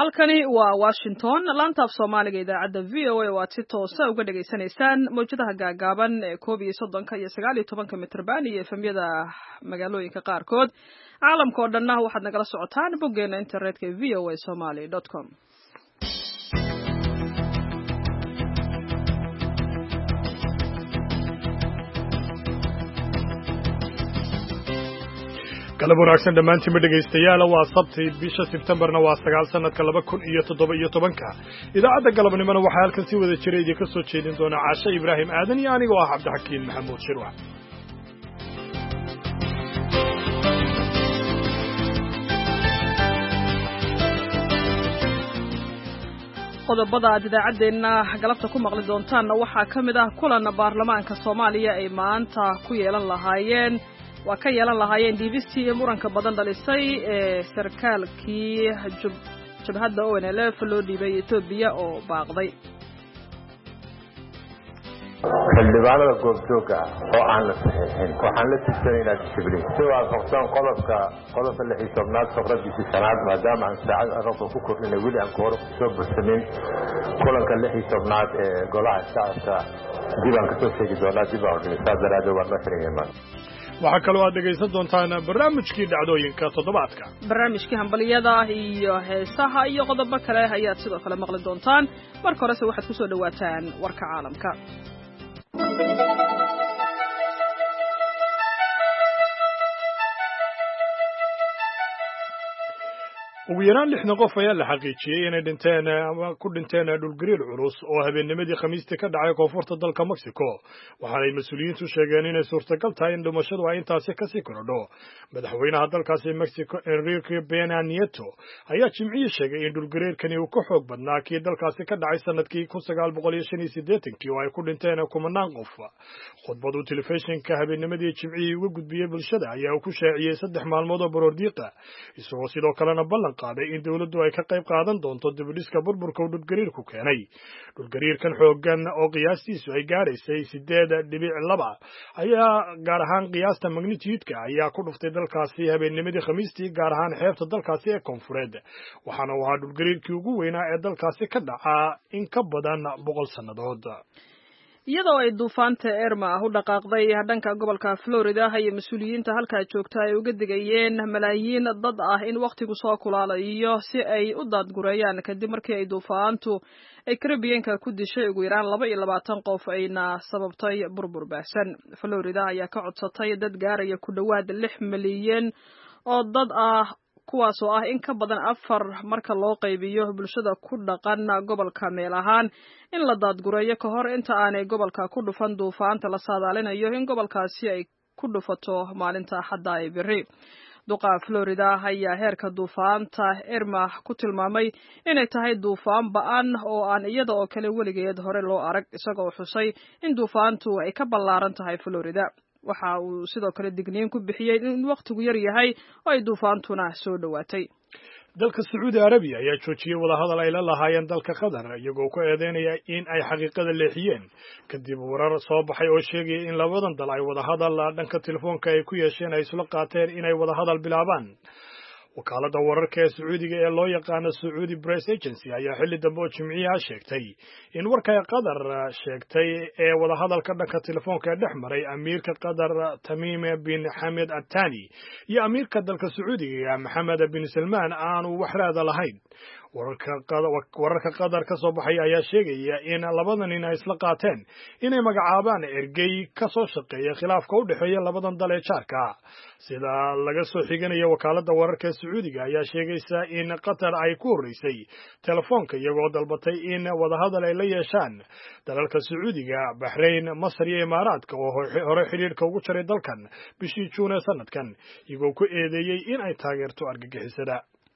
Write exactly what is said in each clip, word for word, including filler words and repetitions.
halkani waa Washington laanta af Soomaaliga idaacada V O A oo aad si toos ah uga dhageysanaysaan mowjadaha gaagaaban ee koob iyo soddon iyo sagaal iyo toban mitirban iyo efemyada magaalooyinka qaarkood caalamka oo dhan waxaad nagala socotaan boggeena internetka v o a somali dot com. kala wanaagsan dhamaantiin dhageystayaal waa sabti bisha September-na waa sagaal sanadka laba kun iyo toddoba iyo tobanka idaacada galabnimona waxa halkan si wada jiray idin ka soo jeedin doona Caasha Ibrahim Aadan iyo aniga oo ah Cabdixakiin Maxamuud Shirwax. qodobada aad idaacadeena galabta ku maqli doontaan waxaa kamid ah kulan baarlamaanka Soomaaliya ay maanta ku yeelan lahaayeen waa ka yeelan lahaayeen D B C ee muranka badan dhalisay ee sarkaalkii jabhadda O N L F loo dhiibay Ethiopia oo baaqday. xildhibaanada goobjooga oo aan la saxiixin waxaan la tirsaneynaa disciplin si waafaqsan qodobka qodobka lix iyo tobnaad faqradiisa shanaad maadaama aan saacad arabka ku kordhinay weli aan ka hor soo bursanin kulanka lix iyo tobnaad ee golaha shacabka dib aan kasoo sheegi doonaa dib aan organisaa daraaddeed waan la xirinaymaa. waxaa kaloo aad dhegaysan doontaan barnaamijkii dhacdooyinka toddobaadka barnaamijkii hambaliyada iyo heesaha iyo qodobo kale ayaad sidoo kale maqli doontaan marka horese waxaad ku soo dhawaataan warka caalamka. ugu yaraan lixdan qof ayaa la xaqiijiyey inay dhinteen ama ku dhinteen dhulgariir culus oo habeennimadii khamiistii ka dhacay koonfurta dalka Mexico waxaanay mas'uuliyiintu sheegeen inay suurtagal tahay in dhimashadu ay intaasi ka sii korodho. madaxweynaha dalkaasi Mexico Enrique Pena Nieto ayaa jimcihii sheegay in dhulgariirkani uu ka xoog badnaa kii dalkaasi ka dhacay sanadkii kun sagaal boqol iyo shan iyo siddeetankii oo ay ku dhinteen kumanaan qof. khudbadu telefishinka habeennimadii jimcihii uga gudbiyey bulshada ayaa uu ku shaaciyey saddex maalmood oo baroordiiqa isagoo sidoo kalena ballan qaaday in dawladdu ay ka qayb qaadan doonto dibadhiska burburka uu dhulgariirku keenay. dhulgariirkan xooggan oo qiyaastiisu ay gaaraysay sideed dhibic laba ayaa gaar ahaan qiyaasta magnitude-ka ayaa ku dhuftay dalkaasi habeennimadii khamiistii gaar ahaan xeebta dalkaasi ee koonfureed waxaana uu ahaa dhulgariirkii ugu weynaa ee dalkaasi ka dhacaa in ka badan boqol sannadood. iyadoo ay duufaanta Irma u dhaqaaqday dhanka gobolka Florida ay mas'uuliyiinta halkaa joogta ay uga digayeen malaayiin dad ah in waqtigu soo kulaalayo si ay u daadgureeyaan kadib markii ay duufaantu ay Caribbean-ka ku dishay ugu yaraan laba iyo labaatan qof ayna sababtay burbur baahsan. Florida ayaa ka codsatay dad gaaraya ku dhawaad lix milyan oo dad ah kuwaas oo ah in ka badan afar marka loo qaybiyo bulshada ku dhaqan gobolka meel ahaan in la daadgureeyo ka hor inta aanay gobolka ku dhufan duufaanta la saadaalinayo in gobolkaasi ay ku dhufato maalinta Axadda ee berri. duqa Florida ayaa heerka duufaanta Irma ku tilmaamay inay tahay duufaan ba'an oo aan iyada oo kale weligeed hore loo arag isagoo xusay in duufaantu ay ka ballaaran tahay Florida. waxa uu sidoo kale digniin ku bixiyay in waqtigu yar yahay oo ay duufaantuna soo dhawaatay. dalka Sacuudi Arabiya ayaa joojiyay wadahadal ay la lahaayeen dalka Qatar iyagoo ku eedeynaya in ay xaqiiqada leexiyeen kadib warar soo baxay oo sheegay in labadan dal ay wadahadal dhanka telefoonka ay ku yeesheen ay isla qaateen inay wadahadal bilaabaan. wakaalada wararka ee Sacuudiga ee loo yaqaan Saudi Press Agency ayaa xilli dambe oo jimciyaha sheegtay in warka Qatar sheegtay ee wadahadalka dhanka telefoonka ee dhex maray amiirka Qatar Tamim bin Hamad Al Thani iyo amiirka dalka Sacuudiga Mohammed bin Salman aanu wax raad lahayn. wararka wararka Qatar ka soo baxay ayaa sheegaya in labadan nin ay isla qaateen inay magacaabaan ergey ka soo shaqeeya khilaafka u dhaxeeya labadan dal ee jaarka. sida laga soo xiganayo wakaalada wararka ee Sacuudiga ayaa sheegaysa in Qatar ay ku horeysay telefoonka iyagoo dalbatay in wadahadal ay la yeeshaan dalalka Sacuudiga, Bahrain, Masar iyo Imaaraadka oo hore xiriirka ugu jiray dalkan bishii Juun ee sanadkan iyagoo ku eedeeyay in ay taageerto argagixisada.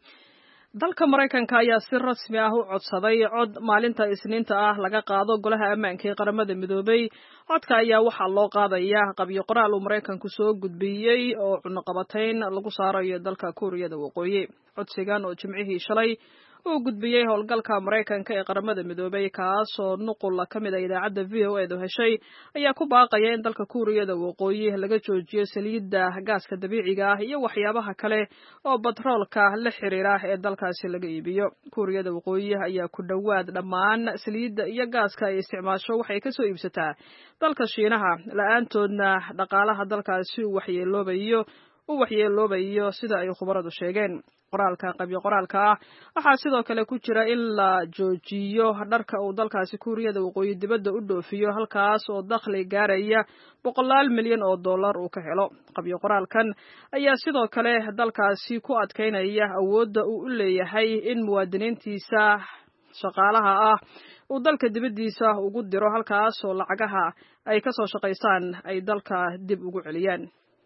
dalka Mareykanka ayaa si rasmi ah u codsaday cod maalinta Isniinta ah laga qaado golaha ammaanka ee qaramada midoobay. codka ayaa waxaa loo qaadayaa qabyo qoraal uu Mareykanku soo gudbiyey oo cunaqabatayn lagu saarayo dalka Kuuriyada Waqooyi. codsigan oo jimcihii shalay uu gudbiyey howlgalka Mareykanka ee qaramada midoobay kaasoo nuqul ka mid ah idaacadda V O A du heshay ayaa ku baaqaya in dalka Kuuriyada Waqooyi laga joojiyo saliidda gaaska dabiiciga ah iyo waxyaabaha kale oo batroolka la xiriira ee dalkaasi laga iibiyo. Kuuriyada Waqooyi ayaa ku dhawaad dhammaan saliidda iyo gaaska ay isticmaasho waxay ka soo iibsataa dalka Shiinaha, la'aantoodna dhaqaalaha dalkaasi uu waxyeeloobayo uu waxyeeloobayo sida ay khubaradu sheegeen. qoraalka qabyo qoraalka ah waxaa sidoo kale ku jira in la joojiyo dharka uu dalkaasi Kuuriyada Waqooyi dibadda u dhoofiyo halkaas oo dakhli gaaraya boqolaal milyan oo dollar uu ka helo. qabyo qoraalkan ayaa sidoo kale dalkaasi ku adkeynaya awoodda uu u leeyahay in muwaadiniintiisa shaqaalaha ah uu dalka dibaddiisa ugu diro halkaas oo lacagaha ay ka soo shaqaystaan ay dalka dib ugu celiyaan.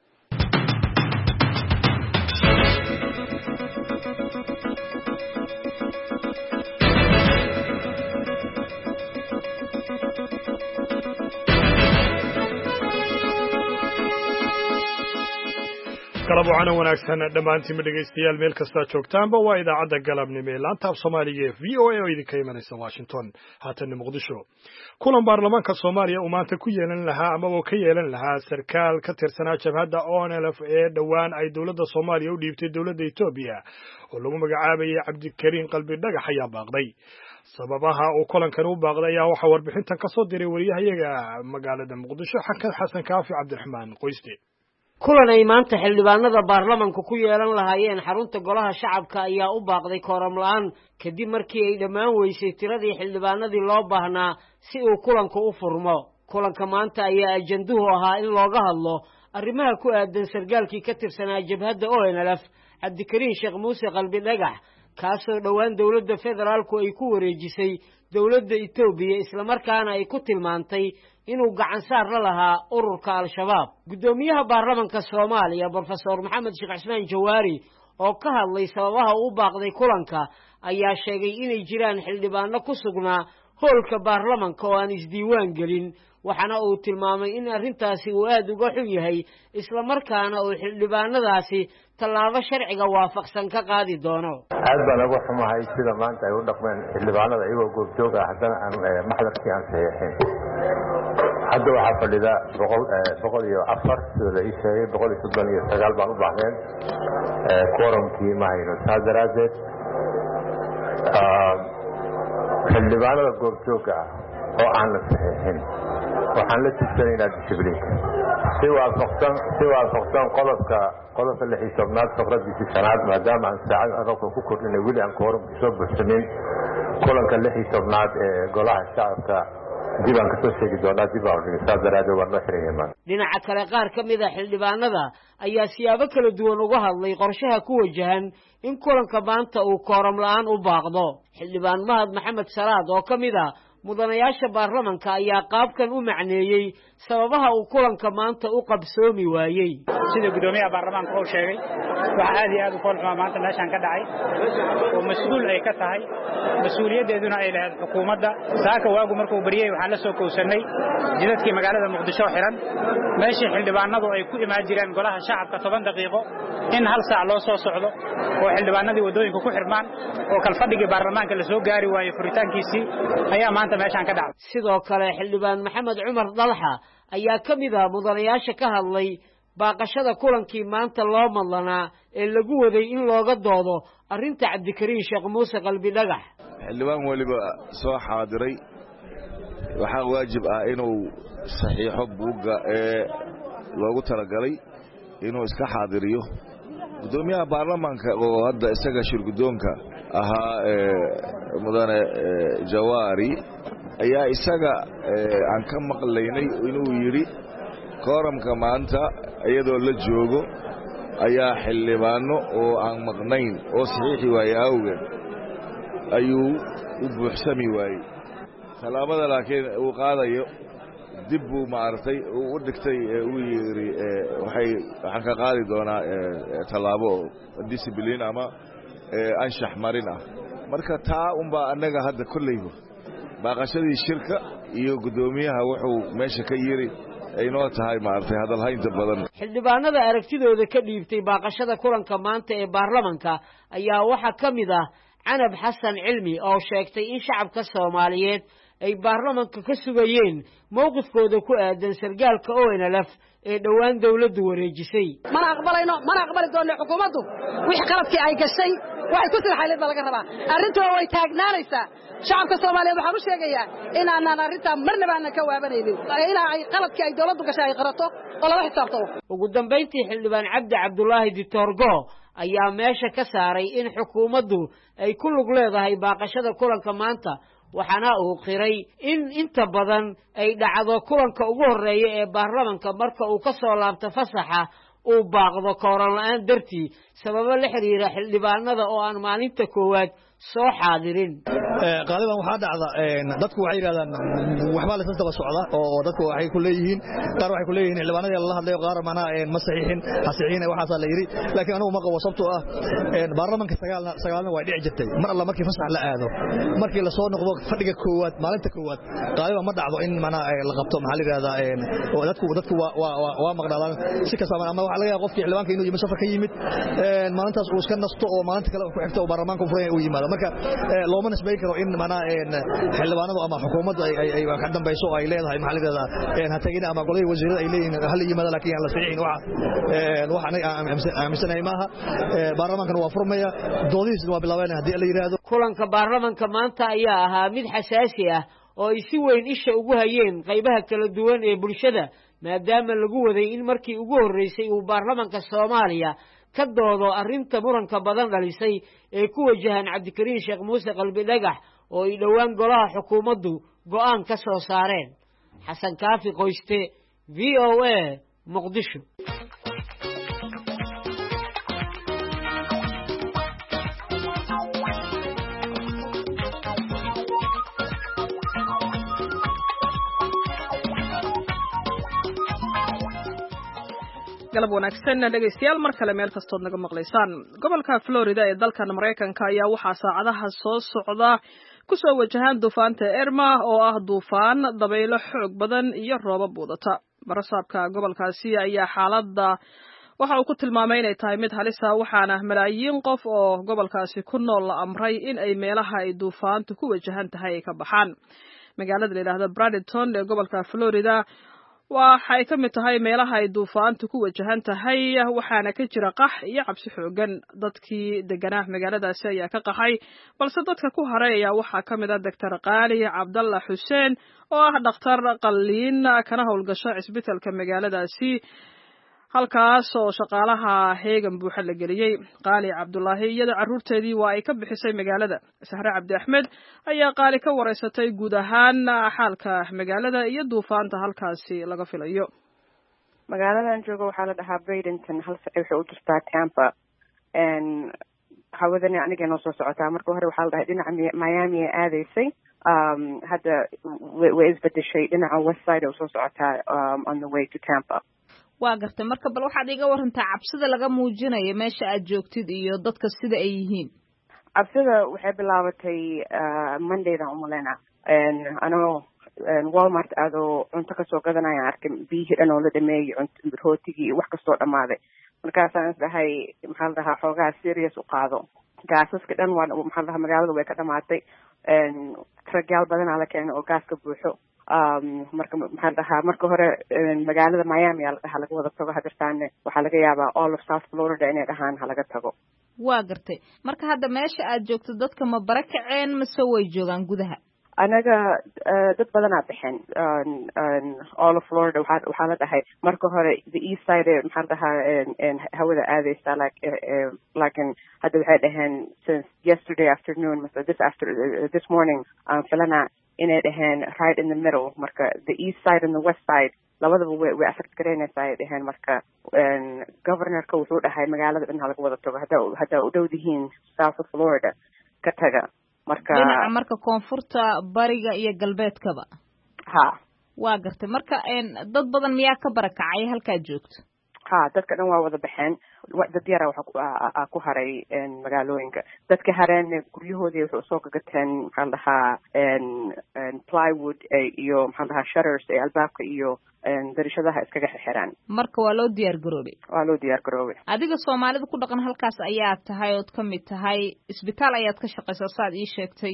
galab waxaana wanaagsan dhammaantiin dhegaystayaal meel kasta joogtaanba waa idaacadda galabnimo ee laanta af Soomaaliga ee V O A oo idinka imanaysa Washington haatan Muqdisho. kulan baarlamaanka Soomaaliya uu maanta ku yeelan lahaa ama uu ka yeelan lahaa sarkaal ka tirsanaa jabhadda O N L F ee dhawaan ay dowladda Soomaaliya u dhiibtay dowladda Itoobiya oo lagu magacaabayay Cabdikariin Qalbi Dhagax ayaa baaqday. sababaha uu kulankan u baaqday ayaa waxa warbixintan ka soo diray wariyahayaga magaalada Muqdisho Xakan Xasan Kaafi Cabdiraxmaan Qoyste. kulan ay maanta xildhibaanada baarlamaanka ku yeelan lahaayeen xarunta golaha shacabka ayaa u baaqday kooram la'aan kadib markii ay dhammaan weysay tiradii xildhibaanadii loo baahnaa si uu kulanku u furmo. kulanka maanta ayaa ajanduhu ahaa in looga hadlo arrimaha ku aadan sargaalkii ka tirsanaa jabhadda O N L F Cabdikariin Sheekh Muuse Qalbi Dhagax kaasoo dhowaan dowladda federaalku ay ku wareejisay dowladda Itoobiya isla markaana ay ku tilmaantay inuu gacan saar la lahaa ururka Al-Shabaab. gudoomiyaha baarlamaanka Soomaaliya Professor Maxamed Sheekh Cismaan Jawaari oo ka hadlay sababaha uu baaqday kulanka ayaa sheegay inay jiraan xildhibaano ku sugnaa hoolka baarlamaanka oo aan isdiiwaan gelin waxaana uu tilmaamay in arrintaasi uu aad uga xun yahay isla markaana uu xildhibaanadaasi tallaabo sharciga waafaqsan ka qaadi doono. aad baan uga xumahay sida maanta ay u dhaqmeen xildhibaanada iyagoo goobjoog ah haddana aan maxdarkii aan saxiixin. hadda waxaa fadhida boqol boqol iyo afar sida la ii sheegay boqol iyo soddon iyo sagaal baan u baahneen quorumkii ma hayno saas daraaddeed xildhibaanada goobjooga ah oo aan la saxiixin waxaan la tigsanaynaa dishibliinka si waafaqsan si waafaqsan qodobka qodobka lix iyo tobnaad faqradiisii shanaad maadaama aan saacad arabka ku kordhinay weli aan quorumkii soo buuxsamin kulanka lix iyo tobnaad ee golaha shacabka dib aan kasoo sheegi doonaa dib aan saas daraaddeed waan noo xiran yahay. dhinaca kale qaar ka mid a xildhibaanada ayaa siyaabo kala duwan uga hadlay qorshaha ku wajahan in kulanka maanta uu kooram la'aan u baaqdo. xildhibaan Mahad Maxamed Salaad oo ka mid ah mudanayaasha baarlamaanka ayaa qaabkan u macneeyey sababaha uu kulanka maanta u qabsoomi waayey. sida gudoomiyaha baarlamaanka uu sheegay waxa aad iyo aad u qoolxuma maanta meeshan ka dhacay oo mas'uul ay ka tahay mas'uuliyadeeduna ay lahayd xukuumadda. saaka waagu markuu bariyay waxaan la soo kowsanay jidadkii magaalada Muqdisho xiran meeshii xildhibaanadu ay ku imaan jireen golaha shacabka toban daqiiqo in hal saac loo soo socdo oo xildhibaanadii wadooyinka ku xirmaan oo kalfadhigii baarlamaanka la soo gaari waayay furitaankiisii ayaa maanta meeshan ka dhacay. sidoo kale xildhibaan Maxamed Cumar Dalxa ayaa ka mid ah mudanayaasha ka hadlay baaqashada kulankii maanta loo madlanaa ee lagu waday in looga doodo arrinta Cabdikariin Sheekh Muuse Qalbi Dhagax. xildhibaan waliba soo xaadiray waxaa waajib ah inuu saxiixo buugga ee loogu talagalay inuu iska xaadiriyo. gudoomiyaha baarlamaanka oo hadda isaga shirgudoonka ahaa mudane Jawaari ayaa isaga aan ka maqlaynay inuu yiri kooramka maanta iyadoo la joogo ayaa xildhibaano oo aan maqnayn oo saxiixi waayay awgeed ayuu u buuxsami waayey. talaabada laakiin uu qaadayo dib buu maartay uu u dhigtay uu yiri waxay waxaan ka qaadi doonaa talaabo discipline ama anshax marin ah. marka taa unba anaga hadda kullayba baaqashadii shirka iyo gudoomiyaha wuxuu meesha ka yiri aynoo tahay maartay hadal haynta badan. xildhibaanada aragtidooda ka dhiibtay baaqashada kulanka maanta ee baarlamaanka ayaa waxa ka mid ah canab xasan cilmi oo sheegtay in shacabka Soomaaliyeed ay baarlamaanka ka sugayeen mowqifkooda ku aadan sargaalka O N L F ee dhawaan dawladdu wareejisay. mana aqbalayno mana aqbali doono xukuumaddu wixii qaladkii ay gashay waxay ku sirxayleed laga rabaa arrintu way taagnaanaysaa shacabka Soomaaliyeed waxaan u sheegayaa in aanan arrinta marnaba aan ka waabanaynin ila ay qaladkii ay dawladdu gashay ay qarato oo la xisaabtamo. ugu dambeyntii xildhibaan Cabdi Cabdullaahi Ditorgo ayaa meesha ka saaray in xukuumaddu ay ku lug leedahay baaqashada kulanka maanta waxaana uu qiray in inta badan ay dhacdo kulanka ugu horeeya ee baarlamaanka marka uu ka soo laabto fasaxa uu baaqdo kooran la'aan dartii sababo la xiriira xildhibaanada oo aan maalinta koowaad soo xaadirin. ee qaaliban waxa dhacda dadku waxay yiraahdaan waxba la soo socda oo dadku waxay ku leeyihiin qaar waxay ku leeyihiin xildhibaanada la hadlayo qaar mana ma saxiixin hasiixin waxa la yiri laakiin anigu ma qabo sababtoo ah baarlamaanka sagaalna sagaalna way dhici jirtay mar alla markii fasax la aado markii la soo noqdo fadhiga koowaad maalinta koowaad qaaliban ma dhacdo in mana la qabto maxaa la yiraahdaa oo dadku dadku waa waa maqnaadaan si ka sameeyay ama waxa laga yaabaa qofkii xildhibaanka inuu yimid safar ka yimid maalintaas uu iska nasto oo maalinta kale ku xigto baarlamaanka uu furay uu yimaado marka looma nisbay karo in mana xildhibaanadu ama xukuumaddu ay ay ka dambayso ay leedahay maxaa la yiraahdaa ha tagina ama golay wasiirada ay leeyihiin hal yimaado laakiin aan la saxiixin waxa waxa aaminsanay maaha baarlamaanka waa furmaya doodihiisa waa bilaabeen hadii la yiraahdo. kulanka baarlamaanka maanta ayaa ahaa mid xasaasi ah oo ay si weyn isha ugu hayeen qaybaha kala duwan ee bulshada maadaama lagu waday in markii ugu horeysay uu baarlamaanka Soomaaliya ka doodo arrinta muranka badan dhalisay ee ku wajahan Cabdikariin Sheekh Muuse Qalbi Dhagax oo ay dhawaan golaha xukuumaddu go'aan ka soo saareen. Xasan Kaafi Qoyste V O A Muqdisho. galab wanaagsan dhageystayaal mar kale meel kastood naga maqlaysaan gobolka Florida ee dalka Mareykanka ayaa waxa saacadaha soo socda ku soo wajahan duufaanta Irma oo ah duufaan dabaylo xoog badan iyo roobab wadata barasaabka gobolkaasi ayaa xaaladda waxa uu ku tilmaamay inay tahay mid halis ah waxaana malaayiin qof oo gobolkaasi ku nool la amray in ay meelaha ay duufaantu ku wajahan tahay ay ka baxaan magaalada la yiraahdo Bradenton ee gobolka Florida waxay ka mid tahay meelaha ay duufaantu ku wajahan tahay waxaana ka jira qax iyo cabsi xoogan dadkii deganaa magaaladaasi ayaa ka qaxay balse dadka ku haray ayaa waxaa ka mid ah Doctor Qaali Cabdalla Xuseen oo ah dhakhtar qalliin kana howlgasha isbitaalka magaaladaasi halkaas oo shaqaalaha heegan buuxa la geliyay Qaali Cabdullaahi iyada caruurteedii waa ay ka bixisay magaalada Sahra Cabdi Axmed ayaa Qaali ka wareysatay guud ahaan xaalka magaalada iyo duufaanta halkaasi laga filayo magaaladan joogo waxaa la dhahaa Bradenton hal saac waxay u jirtaa Tampa and hawadani aniga noo soo socotaa marka hore waxaa la dhahay dhinaca Miami ee aadaysay um hadda way isbedeshay dhinaca west side oo soo socotaa um, on the way to Tampa. waa gartay marka bal waxaad iga warantaa cabsida laga muujinayo meesha aad joogtid iyo dadka sida ay yihiin. cabsida waxay bilaabatay Mondayda umalena anoo Walmart aadoo cunto ka soo gadanaya arkay biyihii dhan oo la dhameeyay cunto rootigii wax kastoo dhamaaday markaasaan isdahay maxaa la dhahaa xoogaa serious u qaado gaasaska dhan waa maxaa la dhahaa magaalada way ka dhamaatay tragyaal badanaa la keenay oo gaaska buuxo um marka maxaa dhahaa marka hore magaalada Miami aa la dhahaa laga wada tago hadirtaane waxaa laga yaabaa all of South Florida inay dhahaan ha laga tago. waa gartay marka hadda meesha aad joogto dadka ma barakaceen mase way joogaan gudaha. anaga dad badanaa baxeen all of Florida waxaa waxaa la dhahay marka hore the east side maxaa la dhahaa hawada aadaysa like like hadda waxay dhaheen since yesterday afternoon so this after this morning um filana inay dhaheen right in the middle marka the east side and the west side labadaba way way affect gareynaysaa ay dhaheen marka governorka wuxuu dhahay magaalada dhan laga wada tago hadda hadda u dhowdihiin South Florida ka taga marka dhinaca marka koonfurta bariga iyo galbeedkaba ha waa gartay marka dad badan miyaa ka barakacay halka joogto. ha dadka dhan waa wada baxeen dad yara waxa ku haray magaalooyinka dadka hareen guryahoodii waxay usoo gagateen maxaa la dhahaa plywood iyo maxaa la dhahaa shutters ee albaabka iyo darishadaha iskaga xirxiraan marka waa loo diyaar garoobay waa loo diyaar garoobay adiga soomaalida ku dhaqan halkaas ayaa tahay ood ka mid tahay isbitaal ayaad ka shaqaysaa saad ii sheegtay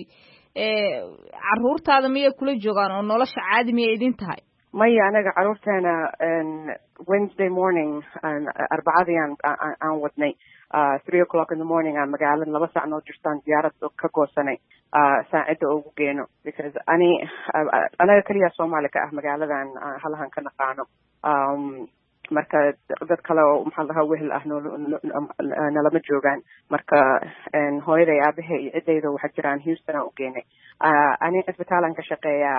caruurtaada miyay kula joogaan oo nolosha caadi miyay idin tahay maya anaga caruurteena Wednesday morning arbacadii aan aan wadnay three o'clock in the morning aan magaalada laba saac noo jirtaan diyaarad ka goosanay saacida ugu geeno because ani anaga kaliya Soomaali ka ah magaaladan halahan ka naqaano marka dad kale oo maxaa lahaa wehel ah nalama joogaan marka hooyaday aabahay iyo ciddayda waxa jiraan Houston aan u geenay ani isbitaalan ka shaqeeyaa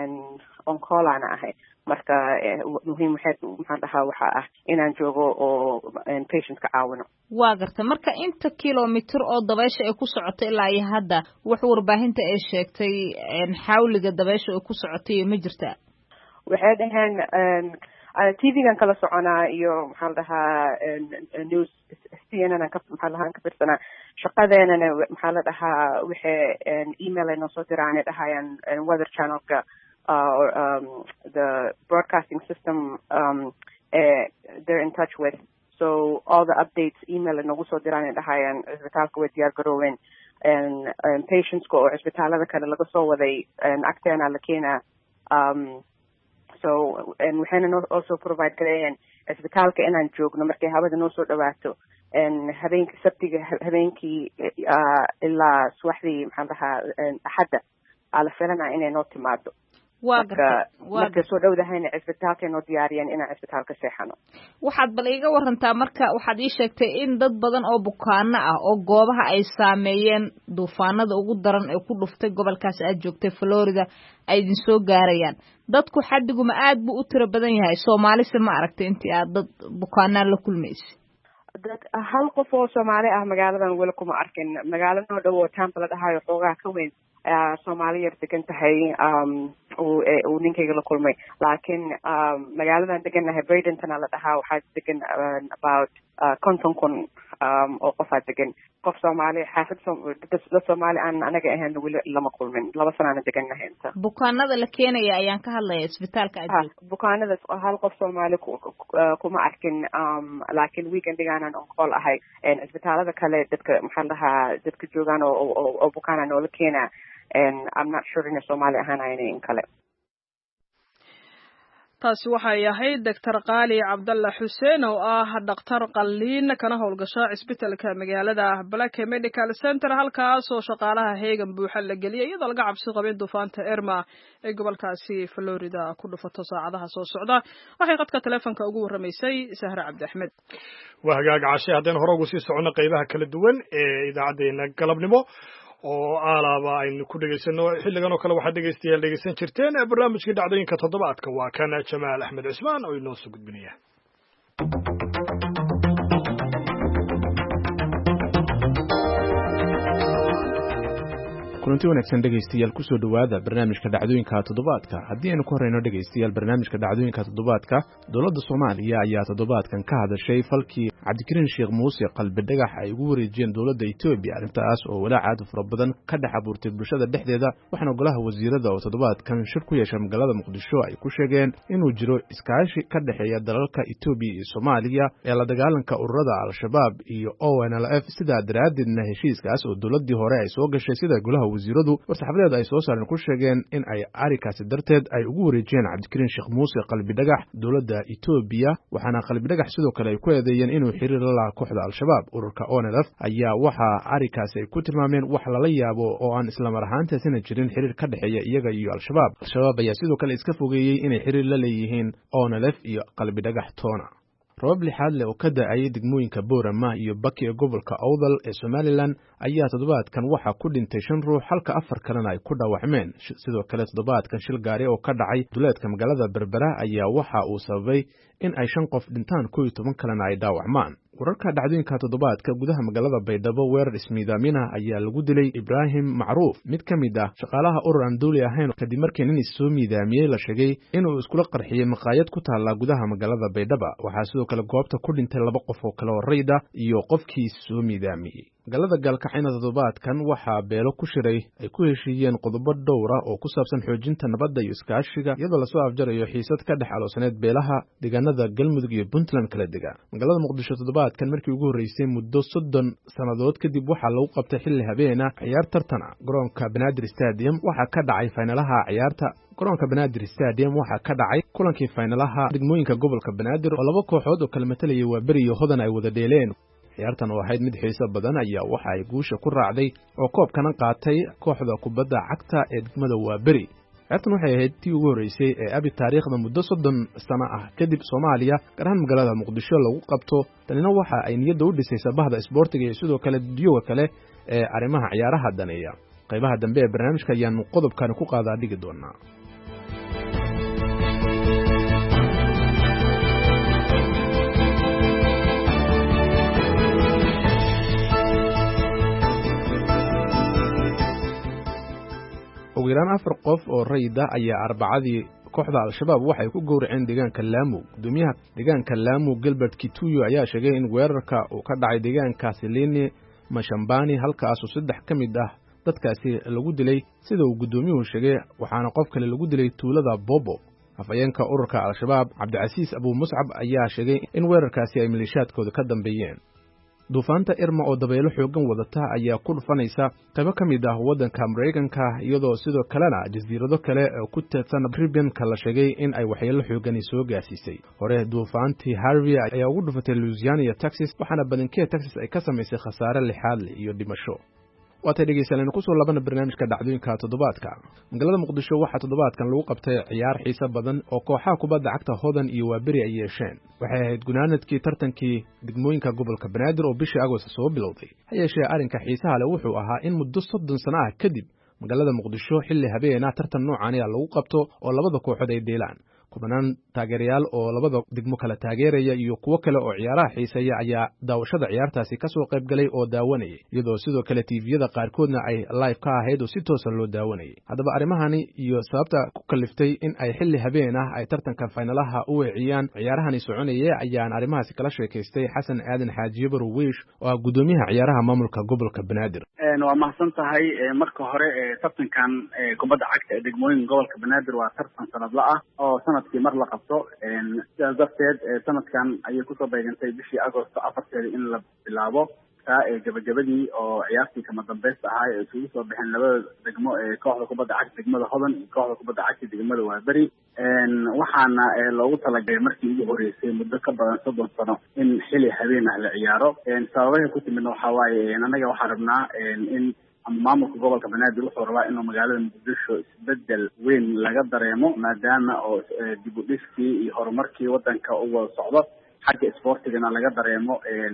oncolana ahay marka muhiim waxay maxaa dhahaa waxa ah inaan joogo oo patient ka caawino waa garta marka inta kilomitir oo dabaysha ay ku socoto ilaa iyo hadda wax warbaahinta ay sheegtay xawliga dabaysha ay ku socotay ma jirtaa waxay dhaheen T V-gan kala soconaa iyo maxaa la dhahaa news C N N ka maxaa la dhahaa ka fiirsanaa shaqadeenana maxaa la dhahaa waxay email ay noo soo diraan ay dhahayaan weather channelka or um, the broadcasting system um, uh, they're in touch with. So all the updates email and also diraan ay dhahayaan isbitaalka way diyaar garooween and patients ko oo isbitaalada kale laga soo waday agteena la keenaa um so and waxayna also provide gareeyeen isbitaalka inaan joogno markay hawada noo soo dhawaato and habeenkii sabtiga habeenkii ilaa subaxdii maxaa dhahaa axadda ala filanaa inay noo timaado waa garta marka soo dhowdahayna isbitaalka noo diyaariyeen inaan isbitaalka seexano waxaad bal iiga warantaa marka waxaad ii sheegtay in dad badan oo bukaano ah oo goobaha ay saameeyeen duufaanada ugu daran ee ku dhuftay gobolkaas aad joogtay Florida ay idin soo gaarayaan dadku xadiguma aad buu u tiro badan yahay Soomaalise ma aragtay intii aad dad bukaanaa la kulmaysay dad hal qof oo Soomaali ah magaaladan wala kuma arkin magaalada oo dhow oo Tampa la dhahayo xoogaa ka weyn Soomaali yar degan tahay um uu ninkayga la kulmay laakiin magaaladan deganahay Bradenton la dhahaa waxaa degan about konton kun oo qof degan qof Soomaali xaafid dad Soomaali aan anaga ahayn wali lama kulmin laba sano deganahay inta bukaanada la keenaya ayaan ka hadlayaa isbitaalka aad bukaanada hal qof Soomaali kuma arkin laakiin weekendigan aan on call ahay isbitaalada kale dadka maxaa dhahaa dadka joogaan oo oo bukaanana oo la keenaa and I'm not sure in Soomaali ahaanayna in kale taasi waxay ahayd Doctor Qaali Cabdalla Xuseen oo ah dhakhtar qalliin kana howlgasha isbitaalka magaalada Black Medical Center halkaas oo shaqaalaha heegan buuxa la geliyay iyadoo laga cabsi qabay duufaanta Irma ee gobolkaasi Florida ku dhufato saacadaha soo socda waxay qadka telefoonka ugu waramaysay Sahra Cabdi Axmed waa hagaag cashay haddaan hore ugu sii socono qaybaha kala duwan ee idaacadeena galabnimo oo alaaba aynu ku dhageysano xilligan oo kale waxaad dhegeystayaal dhegeysan jirteen barnaamijkii dhacdooyinka toddobaadka waa kan Jamaal Axmed Cismaan oo inoo soo gudbinaya kulanti wanaagsan dhegeystayaal ku soo dhawaada barnaamijka dhacdooyinka toddobaadka haddii aynu ku horeyno dhegeystayaal barnaamijka dhacdooyinka toddobaadka dowladda Soomaaliya ayaa toddobaadkan ka hadashay falkii Cabdikariin Sheekh Muuse qalbi dhagax ay ugu wareejiyeen dowladda Itoobiya arrintaas oo walaac aad u fara badan ka dhex abuurtay bulshada dhexdeeda waxaana golaha wasiirada oo toddobaadkan shir ku yeeshay magaalada Muqdisho ay ku sheegeen inuu jiro iskaashi ka dhexeeya dalalka Itoobiya iyo Soomaaliya ee la dagaalanka ururada Al-Shabaab iyo O N L F sida daraaddeedna heshiiskaas oo dowladdii hore ay soo gashay sida golaha wasiiradu warsaxaafadeed ay soo saareen ku sheegeen in ay arikaasi darteed ay ugu wareejiyeen Cabdikariin Sheekh Muuse qalbi dhagax dowladda Itoobiya waxaana qalbi dhagax sidoo kale ay ku eedeeyeen inuu xiriir la lahaa kooxda Al-Shabaab ururka O N L F ayaa waxa arikaasi ay ku tilmaameen wax lala yaabo oo aan isla mar ahaantaasina jirin xiriir ka dhexeeya iyaga iyo Al-Shabaab Al-Shabaab ayaa sidoo kale iska fogeeyay inay xiriir la leeyihiin O N L F iyo qalbi dhagax toona roobab lixaad leh oo ka da'ayay degmooyinka Boorama iyo Baki ee gobolka Awdal ee Somaliland ayaa toddobaadkan waxa ku dhintay shan ruux halka afar kalena ay ku dhaawacmeen sidoo kale toddobaadkan shil gaari oo ka dhacay duleedka magaalada Berbera ayaa waxa uu sababay in ay shan qof dhintaan koob iyo toban kalena ay dhaawacmaan wararka dhacdooyinka toddobaadka gudaha magaalada baydhabo weerar ismiidaamina ayaa lagu dilay ibraahim macruuf mid ka mid ah shaqaalaha urur aan dawli ahayn kadib markii nin issoo miidaamiyey la sheegay inuu iskula qarxiyey maqaayad ku taalla gudaha magaalada baydhaba waxaa sidoo kale goobta ku dhintay laba qof oo kale oo rayda iyo qofkii issoo miidaamiyey magaalada gaalkacayna toddobaadkan waxaa beelo ku shiray ay ku heshiiyeen qodobo dhowra oo ku saabsan xoojinta nabadda iyo iskaashiga iyadoo lasoo afjarayo xiisad ka dhex aloosaneed beelaha deegaanada galmudug iyo puntland kala dega magaalada muqdisho toddobaadkan markii ugu horreysay muddo soddon sannadood kadib waxaa lagu qabtay xilli habeena ciyaar tartana garoonka banaadir stadium waxaa ka dhacay faynalaha ciyaarta garoonka banaadir stadium waxaa ka dhacay kulankii faynalaha degmooyinka gobolka banaadir oo laba kooxood oo kala matalayay waa beri iyo hodan ay wada dheeleen ciyaartan oo ahayd mid xiiso badan ayaa waxa ay guusha ku raacday oo koobkana qaatay kooxda kubadda cagta ee degmada waaberi ciyaartan waxay ahayd tii ugu horreysay ee abi taariikhda muddo soddon sano ah kadib soomaaliya gaar ahaan magaalada muqdisho lagu qabto tanina waxa ay niyadda u dhisaysa bahda isboortiga iyo sidoo kale diyoga kale ee arrimaha ciyaaraha daneeya qaybaha dambe ee barnaamijka ayaanu qodobkani ku qaadaa dhigi doonaa ugu yaraan afar qof oo rayda ayaa arbacadii kooxda al-shabaab waxay ku gowraceen deegaanka laamu gudoomiyaha deegaanka laamu gilbert kituyo ayaa sheegay in weerarka uu ka dhacay deegaankaasi lini mashambani halkaasoo saddex ka mid ah dadkaasi lagu dilay sida uu gudoomiyuhu sheegay waxaana qof kale lagu dilay tuulada bobo afhayeenka ururka al-shabaab cabdicasiis abuu muscab ayaa sheegay in weerarkaasi ay maleeshiyaadkooda ka dambeeyeen duufaanta irma oo dabeelo xoogan wadata ayaa ku dhufanaysa qaybo ka mid ah waddanka maraykanka iyadoo sidoo kalena jasiirado kale oo ku teedsan caribbeanka la sheegay in ay waxyeello xoogani soo gaarsiisay hore duufaantii harvey ayaa ugu dhufatay louisiana iyo texas waxaana badankeed texas ay ka samaysay khasaare lixaad leh iyo dhimasho waatay dhegeystayaal ku soo labana barnaamijka dhacdooyinka toddobaadka magaalada muqdisho waxaa toddobaadkan lagu qabtay ciyaar xiiso badan oo kooxaha kubadda cagta hodan iyo waaberi ay yeesheen waxay ahayd gunaanadkii tartankii degmooyinka gobolka banaadir oo bishii agost soo bilowday ha yeeshee arrinka xiisaha leh wuxuu ahaa in muddo soddon sano ah kadib magaalada muqdisho xilli habeena tartan noocaani ah lagu qabto oo labada kooxood ay dheelaan kubanaan taageerayaal oo labada degmo kala taageeraya iyo kuwo kale oo ciyaaraha xiiseeya ayaa daawashada ciyaartaasi ka soo qayb galay oo daawanayay iyadoo sidoo kale tiiviyada qaarkoodna ay live ka ahayd oo si toosa loo daawanayay haddaba arrimahani iyo sababta ku kaliftay in ay xilli habeen ah ay tartanka faynalaha u weeciyaan ciyaarahani soconaya ayaan arrimahaasi kala sheekaystay xasan aadan xaajiye barwiish oo ah gudoomiyaha ciyaaraha maamulka gobolka banaadir waa mahadsan tahay marka hore tartankan kubadda cagta ee degmooyinka gobolka banaadir waa tartan sanadla ah oo sanadkii mar la qabto sidaas darteed sanadkan ayay kusoo beegantay bishii agosto afarteeda in la bilaabo taa ee gabagabadii oo ciyaartii kama dambaysta ahaa ee isugu soo baxeen labada degmo ee kooxda kubadda cagta degmada hodan iyo kooxda kubadda cagta degmada waaberi waxaana loogu talagalay markii ugu horeysay muddo ka badan soddon sano in xili habeen ah la ciyaaro sababaha ku timidna waxaa waaye anaga waxaan rabnaa in maamulka gobolka banaadir wuxuu rabaa inuu magaalada muqdisho isbedel weyn laga dareemo maadaama oo dib u dhiskii iyo horumarkii wadanka u wada socdo xagga isboortigana laga dareemo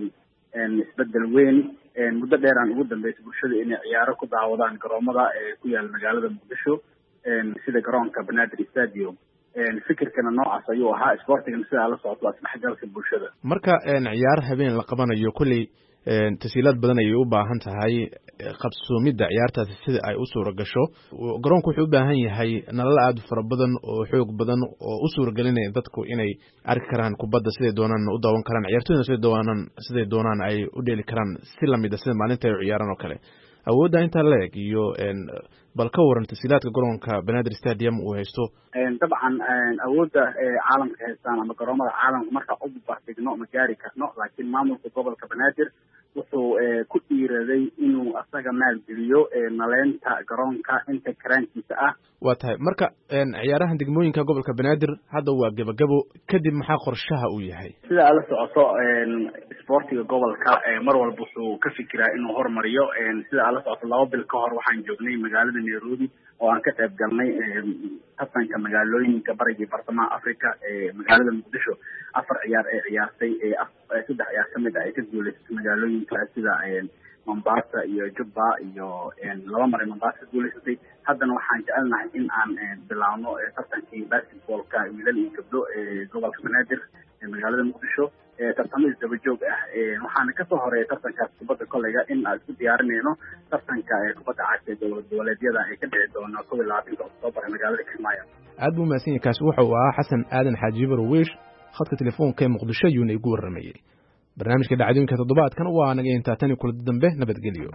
isbedel weyn muddo dheeraan ugu dambeysay bulshada inay ciyaaro ku daawadaan garoomada ku yaala magaalada muqdisho sida garoonka banaadir stadium fikirkana noocaas ayuu ahaa isboortigana sidaa la socoto waa isdhexgalka bulshada marka ciyaar habeen la qabanayo kolley tasiilaad badan ayay u baahan tahay qabsoomidda ciyaartaasi sida ay u suura gasho garoonku wuxuu u baahan yahay nalal aad u fara badan oo xoog badan oo u suuragelinaya dadku inay arki karaan kubadda siday doonaan u daawan karaan ciyaartooyna siday doonaan siday doonaan ay u dheeli karaan si lamid a sida maalinta ay u ciyaaraan oo kale awoodda intaa la eg iyo bal ka waran tasiilaadka garoonka banaadir stadium uu haysto dabcan awoodda caalamka haystaan ama garoomada caalamka marka u barbardhigno ma gaari karno laakiin maamulka gobolka banaadir wuxuu ku dhiiraday inuu asaga maalgeliyo naleynta garoonka inta karaankiisa ah waa tahay marka ciyaarahan degmooyinka gobolka banaadir hadda waa gebagabo kadib maxaa qorshaha uu yahay sida aad la socoto isboortiga gobolka mar walba wuxuu ka fikiraa inuu horumariyo sida aad la socoto laba bil ka hor waxaan joognay magaalada nairobi oo aan ka qayb galnay tartanka magaalooyinka bariga bartamaha africa ee magaalada muqdisho afar ciyaar ee ciyaartay saddex ciyaar ka mid ah ay ka guuleysatay magaalooyinka sida mombasa iyo jubba iyo laba mar mombasa ka guuleysatay haddana waxaan jecelnahay in aan bilaabno tartankii basketballka wiilal iyo gabdho ee gobolka banaadir magaalada muqdisho tartamo isdaba joog ah waxaana kasoo horeeya tartankaas kubadda koleyga in aan isku diyaarinayno tartanka kubadda cagta ee dowlad goboleedyada ay ka dhici doona kow iyo labaatanka oktoobar ee magaalada kismaayo aad buu mahadsan yahay kaasi wuxuu ahaa xasan aadan xaaji barwiish khadka telefoonka ee muqdisho ayuuna igu warramayey barnaamijka dhacdooyinka toddobaadkan waa naga intaa tan iyo kulanti dambe nabadgelyo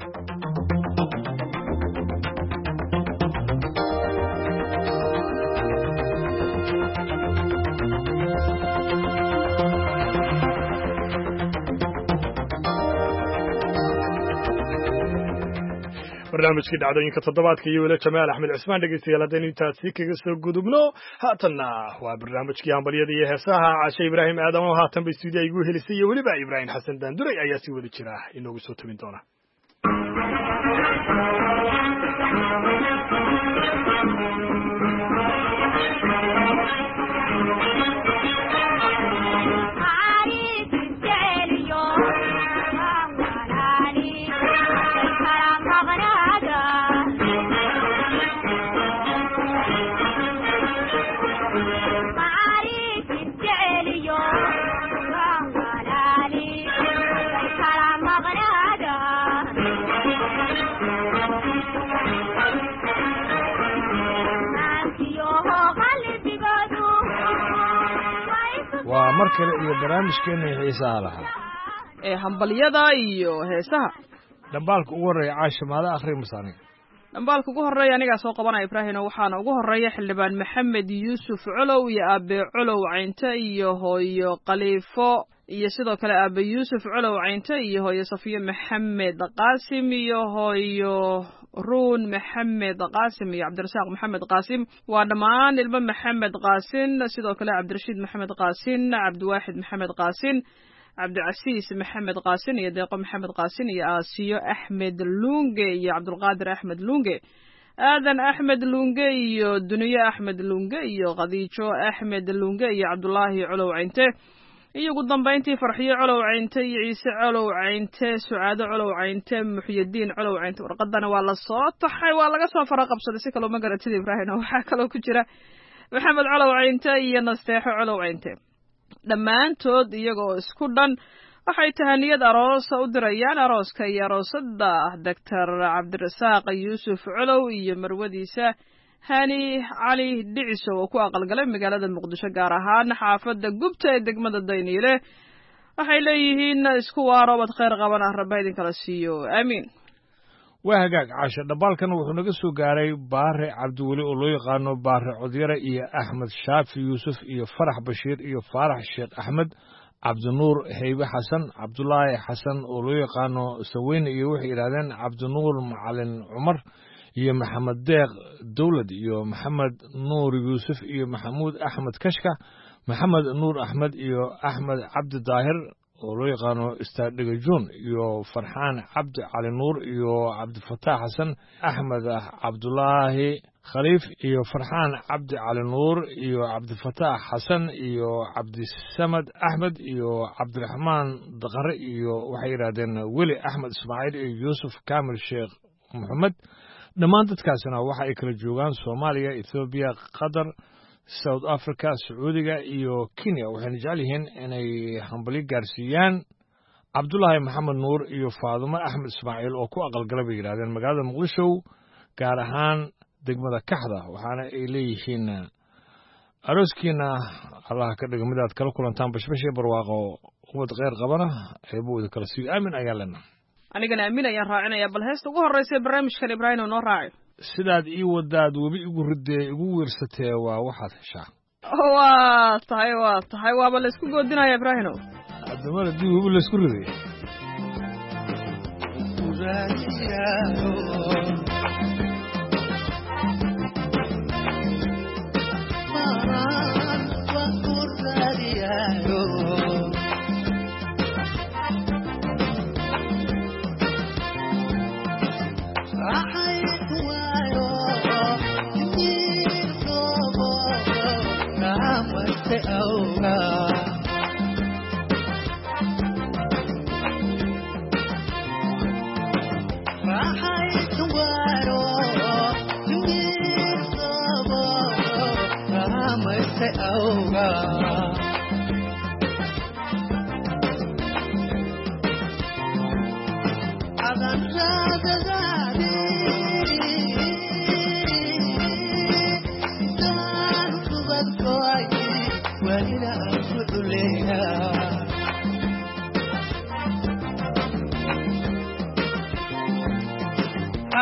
barnaamijkii dhacdooyinka toddobaadka iyo weli jamaal axmed cusmaan dhegeystayaal haddaynu intaasi kaga soo gudubno haatanna waa barnaamijkii hambalyada iyo heesaha cashe ibraahim aadan oo haatanba stuudiya igu helisay iyo weliba ibraahim xasan daanduray ayaa si wada jira inoogu soo tabin doona waa mar kale iyo barnaamijkeena xiisaha lahaa ee hambalyada iyo heesaha dhambaalka ugu horreeya caasha maada akhri masaani dhambaalka ugu horreeya anigaa soo qabanaya ibraahino waxaana ugu horreeya xildhibaan maxamed yuusuf colow iyo aabe colow caynte iyo hooyo khaliifo iyo sidoo kale aabe yuusuf colow caynte iyo hooyo safiyo maxamed qaasim iyo hooyo ruun maxamed qaasim iyo cabdirasaaq maxamed qaasim waa dhammaan ilmo maxamed qaasin sidoo kale cabdirashiid maxamed qaasin cabdiwaaxid maxamed qaasin cabdicasiis maxamed qaasin iyo deeqo maxamed qaasin iyo aasiyo axmed luunge iyo cabdulqaadir axmed luunge aadan axmed luunge iyo duniye axmed luunge iyo khadiijo axmed luunge iyo cabdulaahi colow caynte iyo ugu dambayntii farxiyo colow caynte iyo ciise colow caynte sucaado colow caynte muxyidiin colow caynte warqadana waa la soo taxay waa laga soo fara qabsaday si kaloo ma garatid ibraahim waxaa kaloo ku jira maxamed colow caynte iyo nasteexo colow caynte dhammaantood iyagoo isku dhan waxay tahaniyad aroosa u dirayaan arooska iyo aroosada doctor cabdirasaaq yuusuf colow iyo marwadiisa hani cali dhiciso oo ku aqalgalay magaalada muqdisho gaar ahaan xaafadda gubta ee degmada dayniile waxay leeyihiin isku waarobad khayr qaban ah rabba idinkala siiyo aamiin waa hagaag caasha dhambaalkan wuxuu naga soo gaaray baare cabdiweli oo loo yaqaano baare codyare iyo axmed shaafi yuusuf iyo farax bashiir iyo faarax sheekh axmed cabdinuur heybe xasan cabdulaahi xasan oo loo yaqaano saweyne iyo waxay yidhahdeen cabdinuur macalin cumar iyo maxamed deeq dowlad iyo maxamed nuur yuusuf iyo maxamuud axmed kashka maxamed nuur axmed iyo axmed cabdi daahir oo loo yaqaano istaadhigajuun iyo farxaan cabdi cali nuur iyo cabdifataax xasan axmed cabdulaahi khaliif iyo farxaan cabdi cali nuur iyo cabdifataax xasan iyo cabdisamad axmed iyo cabdiraxmaan daqare iyo waxay yidhahdeen weli axmed ismaaciil iyo yuusuf kaamil sheekh maxamed dhammaan dadkaasina waxa ay kala joogaan soomaaliya ethoobiya qatar south africa sacuudiga iyo kenya waxayna jecel yihiin inay hambalyo gaarsiiyaan cabdulaahi maxamed nuur iyo faadumo axmed ismaaciil oo ku aqalgala bay yidhahdeen magaalada muqdisho gaar ahaan degmada kaxda waxaana ay leeyihiin arooskiina allaha ka dhiga midaad kala kulantaan bashbashii barwaaqo ubad kheyr qabana eebuu idin kala siiyo aamin ayaa lena anigana aamin ayaan raacinayaa bal heesta ugu horreysa ee barnaamijkan ibraahim oo noo raaci sidaad ii wadaad webi igu ridee igu wiirsatee waa waxaad heshaa waa tahay waa tahay waaba laysku goodinaya ibraahino haddamar haddii webi laysku riday Right.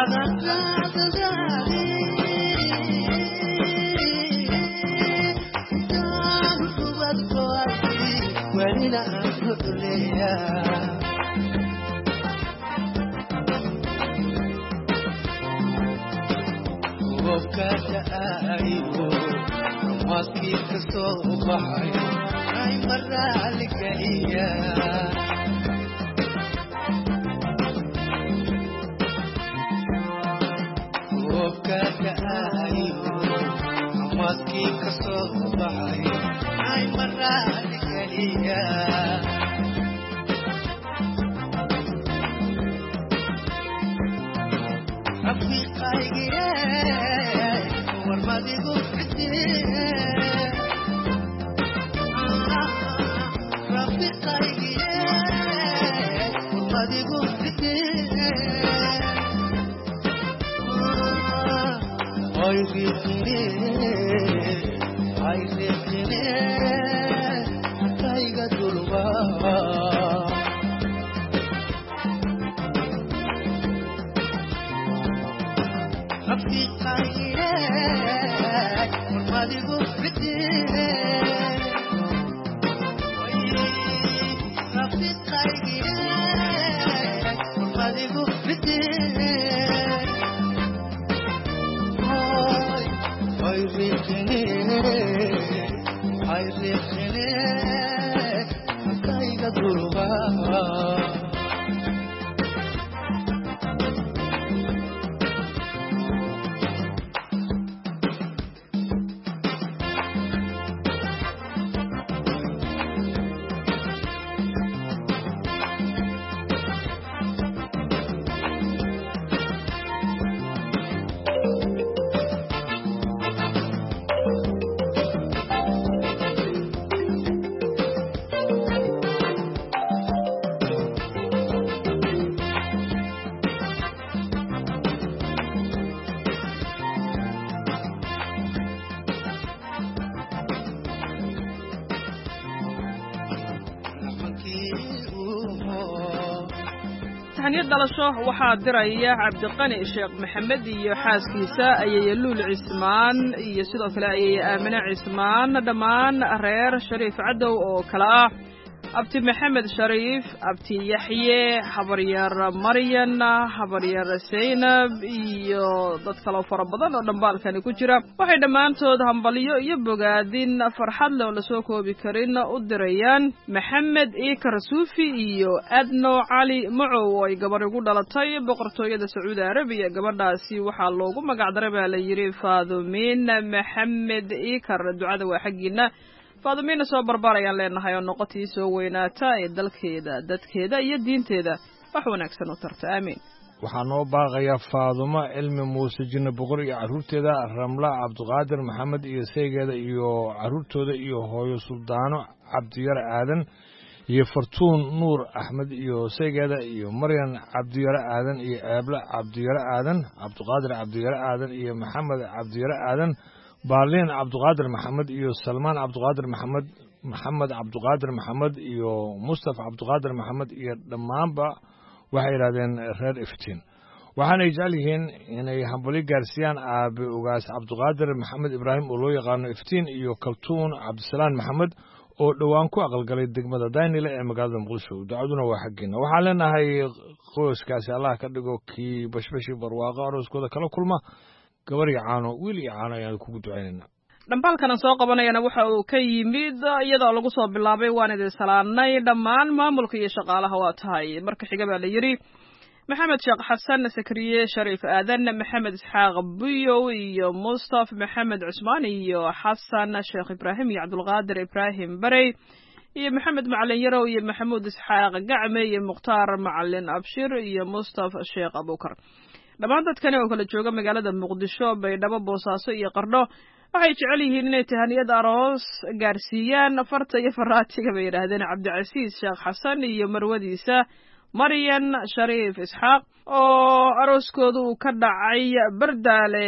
tahniyad dhalasho waxaa diraya cabdiqani sheekh maxamed iyo xaaskiisa ayay luul cismaan iyo sidoo kale ayay aamine cismaan dhammaan reer shariif cadow oo kala ah abti maxamed shariif abti yaxye habaryar maryan habaryar zaynab iyo dad kale fara badan oo dhambaalkani ku jira waxay dhammaantood hambalyo iyo bogaadin farxad leh oo la soo koobi karin u dirayaan maxamed ikar suufi iyo adno cali macow oo ay gabar ugu dhalatay boqortooyada sacuudi arabiya gabadhaasi waxaa loogu magac daray baa la yidhi faadumiin maxamed ikar ducada waa xaggiina faadumiina soo barbaarayaan leenahay oo noqotii soo weynaata ee dalkeeda dadkeeda iyo diinteeda wax wanaagsan u tarta aamiin waxaa noo baaqaya faadumo cilmi muuse jinne boqor iyo carruurteeda ramla cabdiqaadir maxamed iyo saygeeda iyo carruurtooda iyo hooyo suldaano cabdiyare aadan iyo fartuun nuur axmed iyo saygeeda iyo maryan cabdiyare aadan iyo ceeble cabdiyare aadan cabdiqaadir cabdiyare aadan iyo maxamed cabdiyare aadan baarliin cabdiqaadir maxamed iyo salmaan cabdiqaadir maxamed maxamed cabdiqaadir maxamed iyo mustafa cabdiqaadir maxamed iyo dhammaanba waxay yidhahdeen reer iftiin waxaanay jecel yihiin inay hambali gaarsiiyaan aabe ugaas cabdiqaadir maxamed ibraahim oo loo yaqaano iftiin iyo kaltuun cabdisalaan maxamed oo dhowaan ku aqalgalay degmada daynile ee magaalada muqdisho ducaduna waa xaggiina waxaan leenahay qoyskaasi allah ka dhigo kii bashbashii barwaaqo arooskooda kala kulma gabar iyo caano wiil iyo caano ayaan kugu ducaynaynaa dhambaalkanan soo qabanayana waxa uu ka yimid iyadoo lagu soo bilaabay waan idin salaamnay dhammaan maamulka iyo shaqaalaha waa tahay marka xiga baa la yidhi maxamed sheekh xasan sakriye shariif aadan maxamed isxaaq buyow iyo mustaf maxamed cusmaan iyo xasan sheekh ibraahim iyo cabdulqaadir ibraahim barey iyo maxamed macalin yarow iyo maxamuud isxaaq gacme iyo mukhtaar macalin abshir iyo mustaf sheekh abukar dhammaan dadkani oo kala jooga magaalada muqdisho baydhabo boosaaso iyo qardho waxay jecel yihiin inay tahaniyad aroos gaarsiiyaan farta iyo faraatiga bay yidhaahdeen cabdicasiis sheekh xasan iyo marwadiisa maryan shariif isxaaq oo arooskooda uu ka dhacay bardaale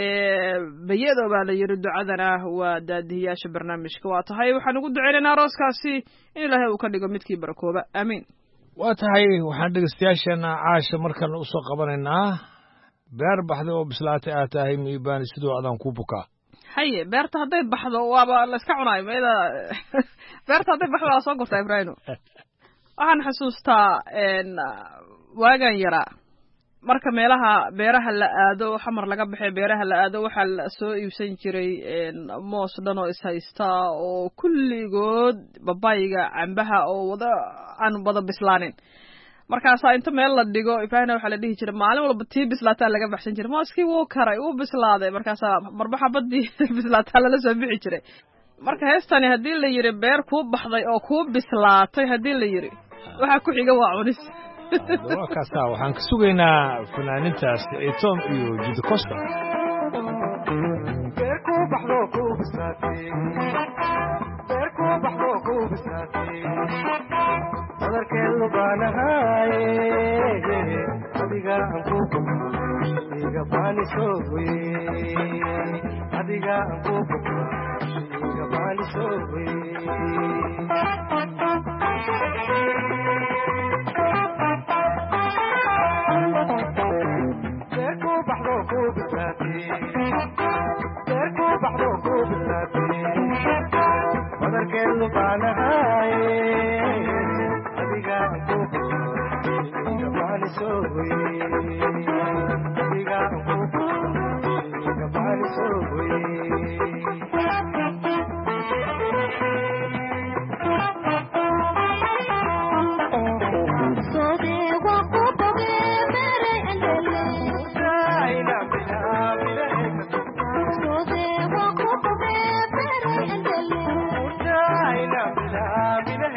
bayedo baa la yidhi ducadana waa daadihiyaasha barnaamijka waa tahay waxaan ugu duceynaynaa arooskaasi in ilaahay uu ka dhigo midkii barakooba aamiin waa tahay waxaan dhegeystayaasheena caasha markan usoo qabanaynaa beer baxday oo bislaatay aad tahay miibaani sidoo adaan ku bukaa haye beerta hadday baxdo waaba la iska cunaayo meeda beerta hadday baxdo waa soo gurtaa Ibrahim waxaan xasuustaa waagan yaraa marka meelaha beeraha la aado xamar laga baxay beeraha la aado waxa la soo iibsan jiray moos dhan oo is haysta oo kulligood babayga cambaha oo wada aan wada bislaanin markaas inta meel la dhigo Ibrahim waxa la dhihi jiray maalin walba tii bislaataa laga baxsan jiray mooskii wuu karay wuu bislaaday markaas marbaxa badii bislaataa la soo bixi jiray marka heestani hadii la yiri beer ku baxday oo ku bislaatay hadii la yiri waxa ku xiga waa cunis waa kaasa waxaan ka sugaynaa fanaanintaas Eton iyo Jide Costa beer ku baxdo ku bislaatay beer ku baxdo ku bislaatay adarkeedu baanahay adiga aan ku iga baani soo way adiga aan ku iga baani soo way beer ku baxdo ku bislaatay beer ku baxdo ku bislaatay adarkeedu baanahay adiga ku iga baani soo way adiga ku iga baani soo way soo de wa ku boge mere endele sayna bila bila soo de wa ku boge mere endele sayna bila bila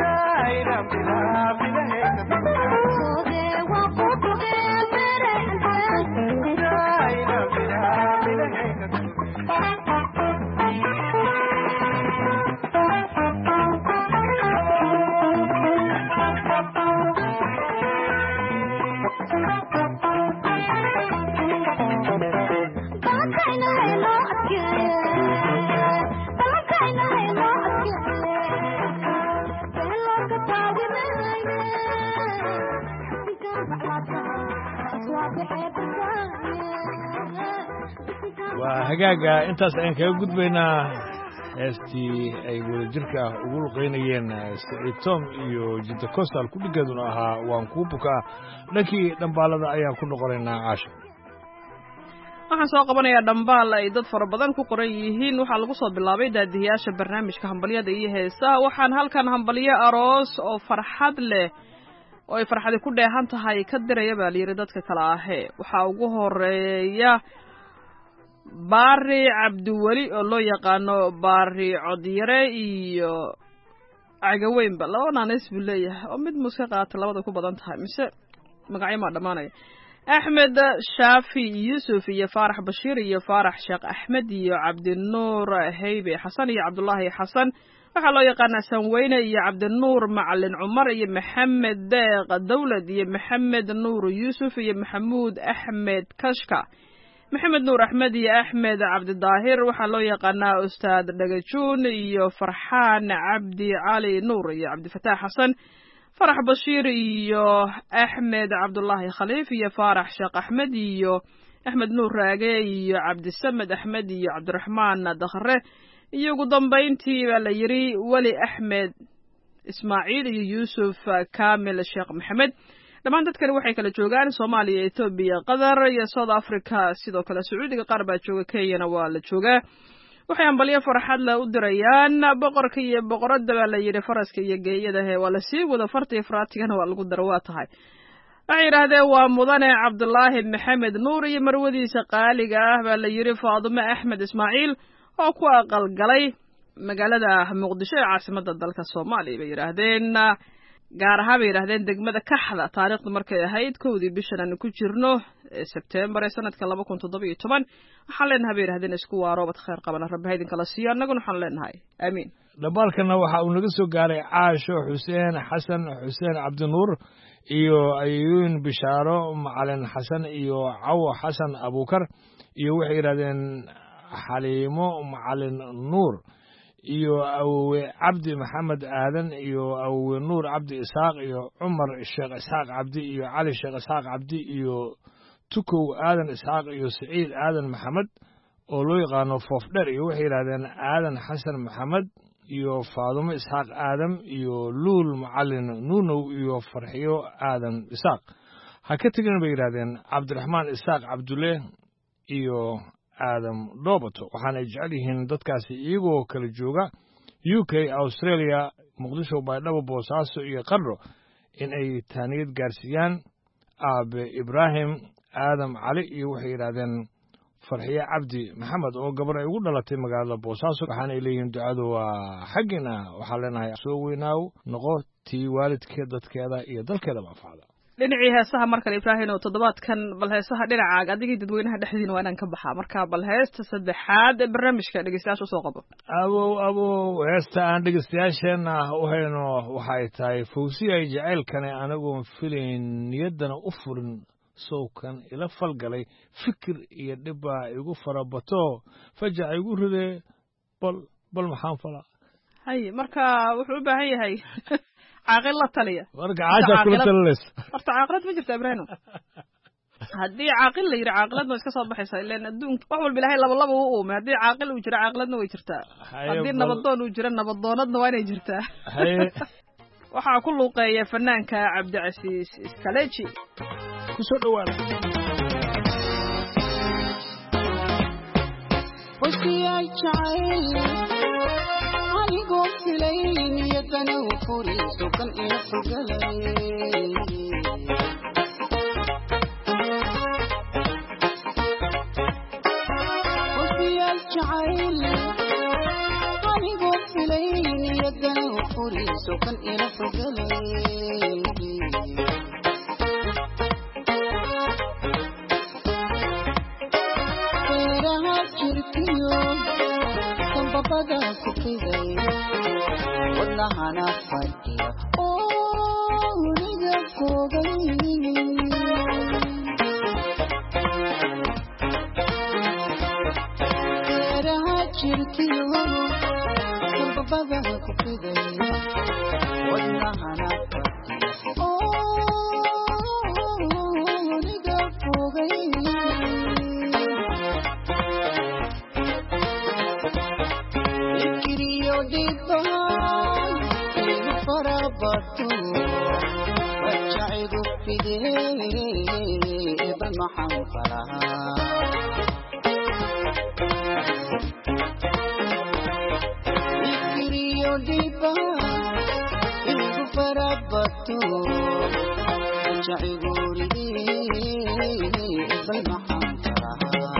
Thank you. waa hagaaga intaas ayaan kaga gudbaynaa heestii ay wadajirka ugu luqaynayeen Saciid Tom iyo Jidda Coastal ku dhigeeduna ahaa waan kuu bukaa dhankii dhambaalada ayaan ku noqonaynaa caasha waxaan soo qabanayaa dhambaal ay dad fara badan ku qoran yihiin waxaa lagu soo bilaabay daadiyaasha barnaamijka hambalyada iyo heesaha waxaan halkan hambalyo aroos oo farxad leh oo ay farxadi ku dheehan tahay ka diraya baa layidhi dadka kale ahee waxaa ugu horeeya baari cabdiweli oo loo yaqaano baari codyare iyo cagaweynba laba naaneys buu leeyahay oo mid muska qaata labada ku badan tahay mise magacyo maa dhammaanaya axmed shaafi yuusuf iyo faarax bashiir iyo faarax sheekh axmed iyo cabdinuur heybe xasan iyo cabdullaahi xasan waxaa loo yaqaanaa sanweyne iyo cabdinuur macalin cumar iyo maxamed deeq dawlad iyo maxamed nuur yuusuf iyo maxamuud axmed kashka maxamed nuur axmed iyo axmed cabdidaahir waxaa loo yaqaanaa ustaad dhagajuun iyo farxaan cabdi cali nuur iyo cabdifataax xasan farax bashiir iyo axmed cabdullaahi khaliif iyo faarax sheekh axmed iyo axmed nuur raage iyo cabdisamed axmed iyo cabdiraxmaan dakhre iyo ugu dambayntii baa la yidhi weli axmed ismaaciil iyo yuusuf kaamil sheekh maxamed dhammaan dadkani waxay kala joogaan soomaaliya etoobiya qatar iyo south africa sidoo kale sacuudiga qaar baa jooga kenyana waa la joogaa waxay ambalyo farxad leh u dirayaan boqorka iyo boqoradda baa la yidhi faraska iyo geeyadahe waa la sii wada farta iyo faraatigana waa lagu daro waa tahay waxay yidhaahdeen waa mudane cabdulaahi maxamed nuur iyo marwadiisa qaaliga ah baa la yidhi faadume axmed ismaaciil oo ku aqalgalay magaalada muqdisho ee caasimada dalka soomaaliya bay yidhaahdeen gaar ahaan bay yidhahdeen degmada kaxda taariikhdu markay ahayd kowdii bishan aanu ku jirno sebtembar ee sanadka laba kun toddoba iyo toban waxaan leenahay bay yidhahdeen isku waaroobad khayr qabana rabbi idinkala siiyo annaguna waxaan leenahay aamiin dhambaalkana waxa uu naga soo gaaray caasho xuseen xasan xuseen cabdinuur iyo ayuun bishaaro macalin xasan iyo cawo xasan abuukar iyo waxay yidhahdeen xaliimo macalin nuur iyo awowe cabdi maxamed aadan iyo awowe nuur cabdi isaaq iyo cumar sheekh isxaaq cabdi iyo cali sheekh isxaaq cabdi iyo tukow aadan isxaaq iyo saciid aadan maxamed oo loo yaqaano foofdher iyo waxay yidhahdeen aadan xasan maxamed iyo faadumo isxaaq aadam iyo luul macalin nuunow iyo farxiyo aadan isaaq ha ka tegin bay yidhahdeen cabdiraxmaan isaaq cabdulle iyo aadam dhoobato waxaana ay jecel yihiin dadkaasi iyagoo kala jooga u k australia muqdisho baydhabo boosaaso iyo qardho in ay taaniyad gaarsiiyaan aabe ibraahim aadam cali iyo waxay yidhaahdeen farxiye cabdi maxamed oo gabar ay ugu dhalatay magaalada boosaaso waxaana ay leeyihiin ducadu waa xaggiina waxaan leenahay soo weynaaw noqo tii waalidkeed dadkeeda iyo dalkeedaba anfacda dhinacii heesaha markale ibraahim oo toddobaadkan bal heesaha dhinacaaga adigii dadweynaha dhexdiina waa inaan ka baxaa marka bal heesta saddexaad ee barnaamijka dhegeystayaasha usoo qabo abow abow heesta aan dhegeystayaasheenna u hayno waxay tahay fawsiya jacaylkani anagoon filayn niyaddana u furin sowkan ila falgalay fikir iyo dhibbaa igu farabato fajaca igu ridee bal bal maxaan falaa hay marka wuxuu u baahan yahay caaqil la taliya marka caasha kula talinaysa horta caaqilad ma jirta ibraahim haddii caaqil la yidhi caaqilad ma iska soo baxaysa ilaan adduunka wax walba ilaahay laba laba u uume haddii caaqil uu jiro caaqiladna way jirtaa haddii nabadoon uu jiro nabadoonadna waa inay jirtaa waxaa ku luuqeeya fanaanka cabdicasiis iskaleji kusoo dhawaada anigoo filayn niyadana u furiiso kan ila falgalay wasiyaal jacayl anigoo filayn niyadana u furiiso kan ila falgalay feeraha jirkiyo sanbabada ku fiday wadnahana fadhiya oo weliga koogay feeraha jirkiyo sanbabada ku fiday wadnahana fadhiya oo weliga koogay igu fidee bal maxaan falahaa fikiriyo dhiba igu farabato jacigu ridee bal maxaan falahaa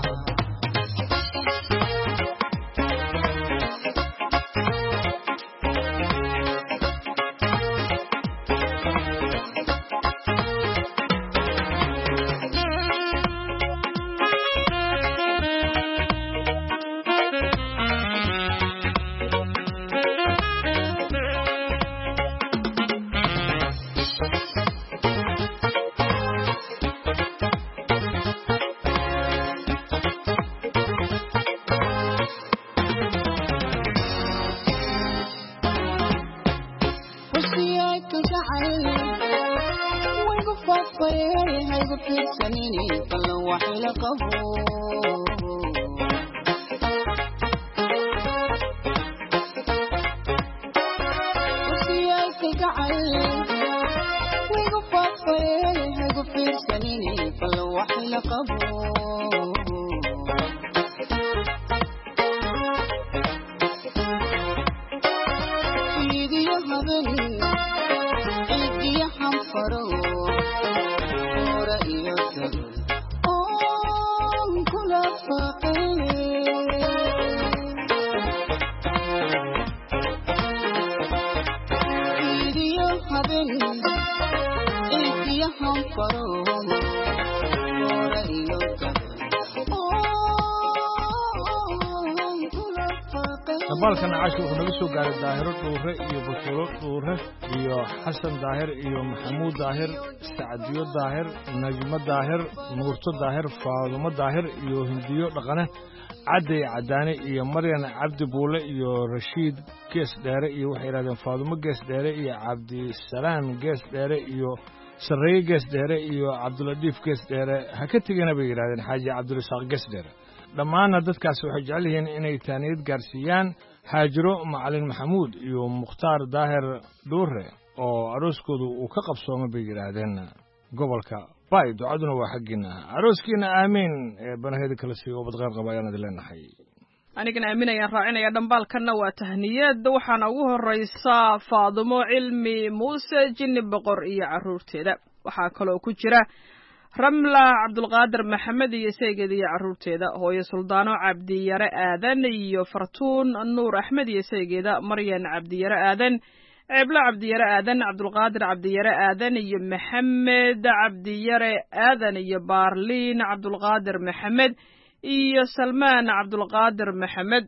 dabaalkan caashi wuxuu naga soo gaaray daahiro dhuure iyo bashuuro dhuure iyo xasan daahir iyo maxamuud daahir sacdiyo daahir najmo daahir nuurto daahir faadumo daahir iyo hindiyo dhaqane cadday cadaane iyo maryan cabdi buule iyo rashiid gees dheere iyo waxay yidhahdeen faadumo gees dheere iyo cabdisalaam gees dheere iyo sarreeye gees dheere iyo cabduladiif gees dheere ha ka tegina bay yidhahdeen xaaji cabdirasaaq gees dheere dhammaanna dadkaasi waxay jecel yihiin inay taaniyad gaarsiiyaan haajiro macalin maxamuud iyo mukhtaar daahir dhuure oo arooskoodu uu ka qabsoomay bay yidhaahdeen gobolka bay ducaduna waa xaggiina arooskiina aamiin ee banaheeda kala siiyo oo badqeyr qaba ayaan idin leenahay anigana aaminayaan raacinaya dhambaalkanna waa tahniyad waxaana ugu horraysa faadumo cilmi muuse jinni boqor iyo carruurteeda waxaa kaloo ku jira ramla cabdulqaadir maxamed iyo saygeeda iyo carruurteeda hooyo suldaano cabdiyare aadan iyo fartuun nuur axmed iyo saygeeda maryan cabdiyare aadan ceeblo cabdiyare aadan cabdulqaadir cabdiyare aadan iyo maxamed cabdiyare aadan iyo baarliin cabdulqaadir maxamed iyo salmaan cabdulqaadir maxamed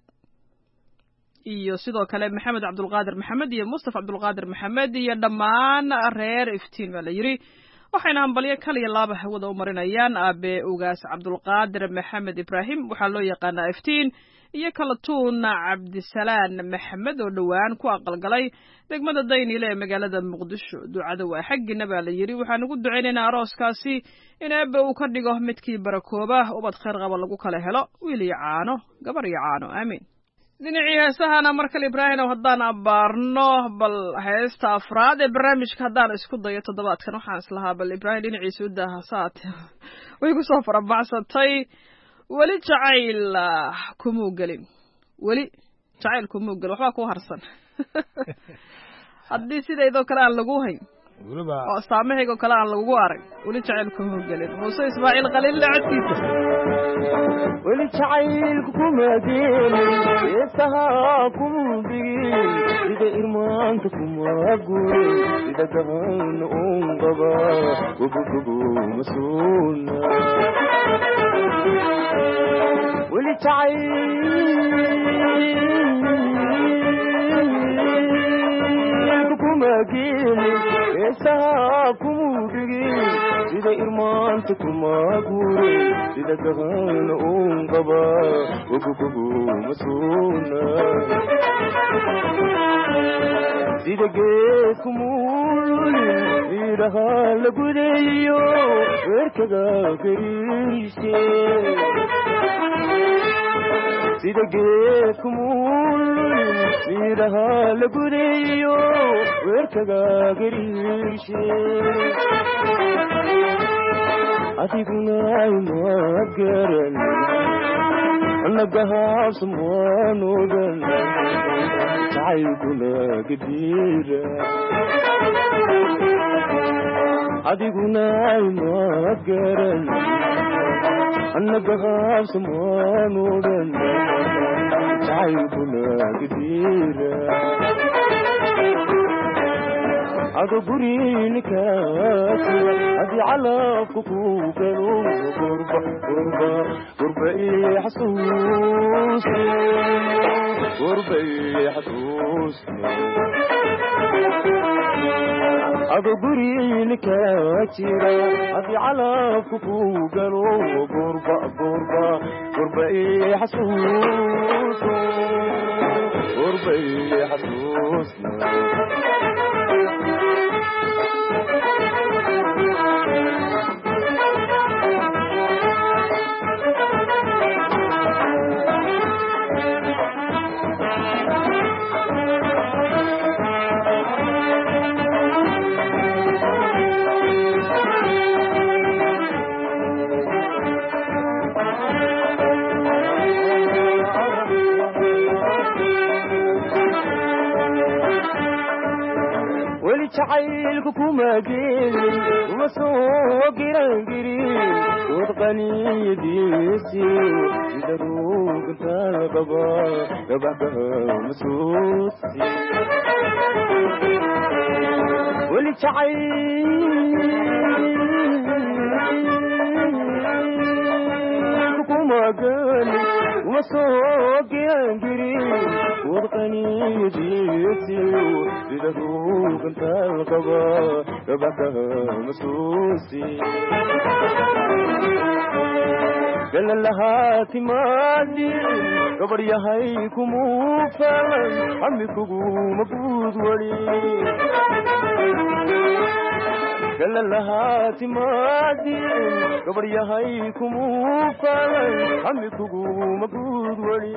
iyo sidoo kale maxamed cabdulqaadir maxamed iyo mustafa cabdulqaadir maxamed iyo dhammaan reer iftiin baa la yidhi waxayna hambalyo kaliya laaba hawada u marinayaan aabe ugaas cabdulqaadir maxamed ibraahim waxaa loo yaqaanaa iftiin iyo kalatuun cabdisalaan maxamed oo dhowaan ku aqalgalay degmada dayniile ee magaalada muqdisho ducada waa xaggiina baa la yidhi waxaan ugu ducaynaynaa arooskaasi in eebbe uu ka dhigo midkii barakooba ubad khayr qaba lagu kala helo wiil iyo caano gabar iyo caano aamiin dhinacii heesahana mar kale ibraahimow haddaan abbaarno bal heesta afraad ee barnaamijka haddaan isku dayo toddobaadkan waxaan islahaa bal ibraahim dhinaciisa u daaha saate way ku soo farabacsatay weli jacayl kumuu gelin weli jacayl kumuu gelin waxbaa ku harsan haddii sidaydoo kale aan lagu hayn oo saamahaygoo kale aan lagugu arag weli jacayl kumuu gelin muuse ismaaciil khaliille codkiisa weli jacaylku kuma gelin heesahaa kuma digin sida irmaanka kuma gurin sida gahan un qaba gobogobo masuuna weli jacaylku kuma gelin heesahaa kuma digin sida irmaanta kuma gurin sida gahan un qaba gogogobo masuuna sida geedku muululin midhaha la gudayo weerkaga gariise sida geedku muululin miidhaha la gudeeyo weerkaga gariirshe adiguna ima garan nagahaabsamwaanogan jacaylkuna gadiira adiguna ima garan nagahaabsamwaanogan jacaylkuna gadiira ado guriinikaasiya hadii calafku ku galo gurba gurba gurba ii xasuuste gurba ii xasuuste ado guriinika jira hadii calafku ku galo gurba gurba gurba ii xasuuste gurba ii xasuuste jacaylku kuma gelin uma soo girangirin wadqaniyadiisi sida ruugantaa qaba gabaxbaha masuusti weli jacaylku kuma gelin uma soo girangirin wadqaniyadiisi sida ruugantaa qaba gabaxbaha masuusti galalahaa timaadin gabar yahay kumuu falan amikuguma guud wali galalahaa timaadin gabar yahay kumuu falan amikuguma guud wali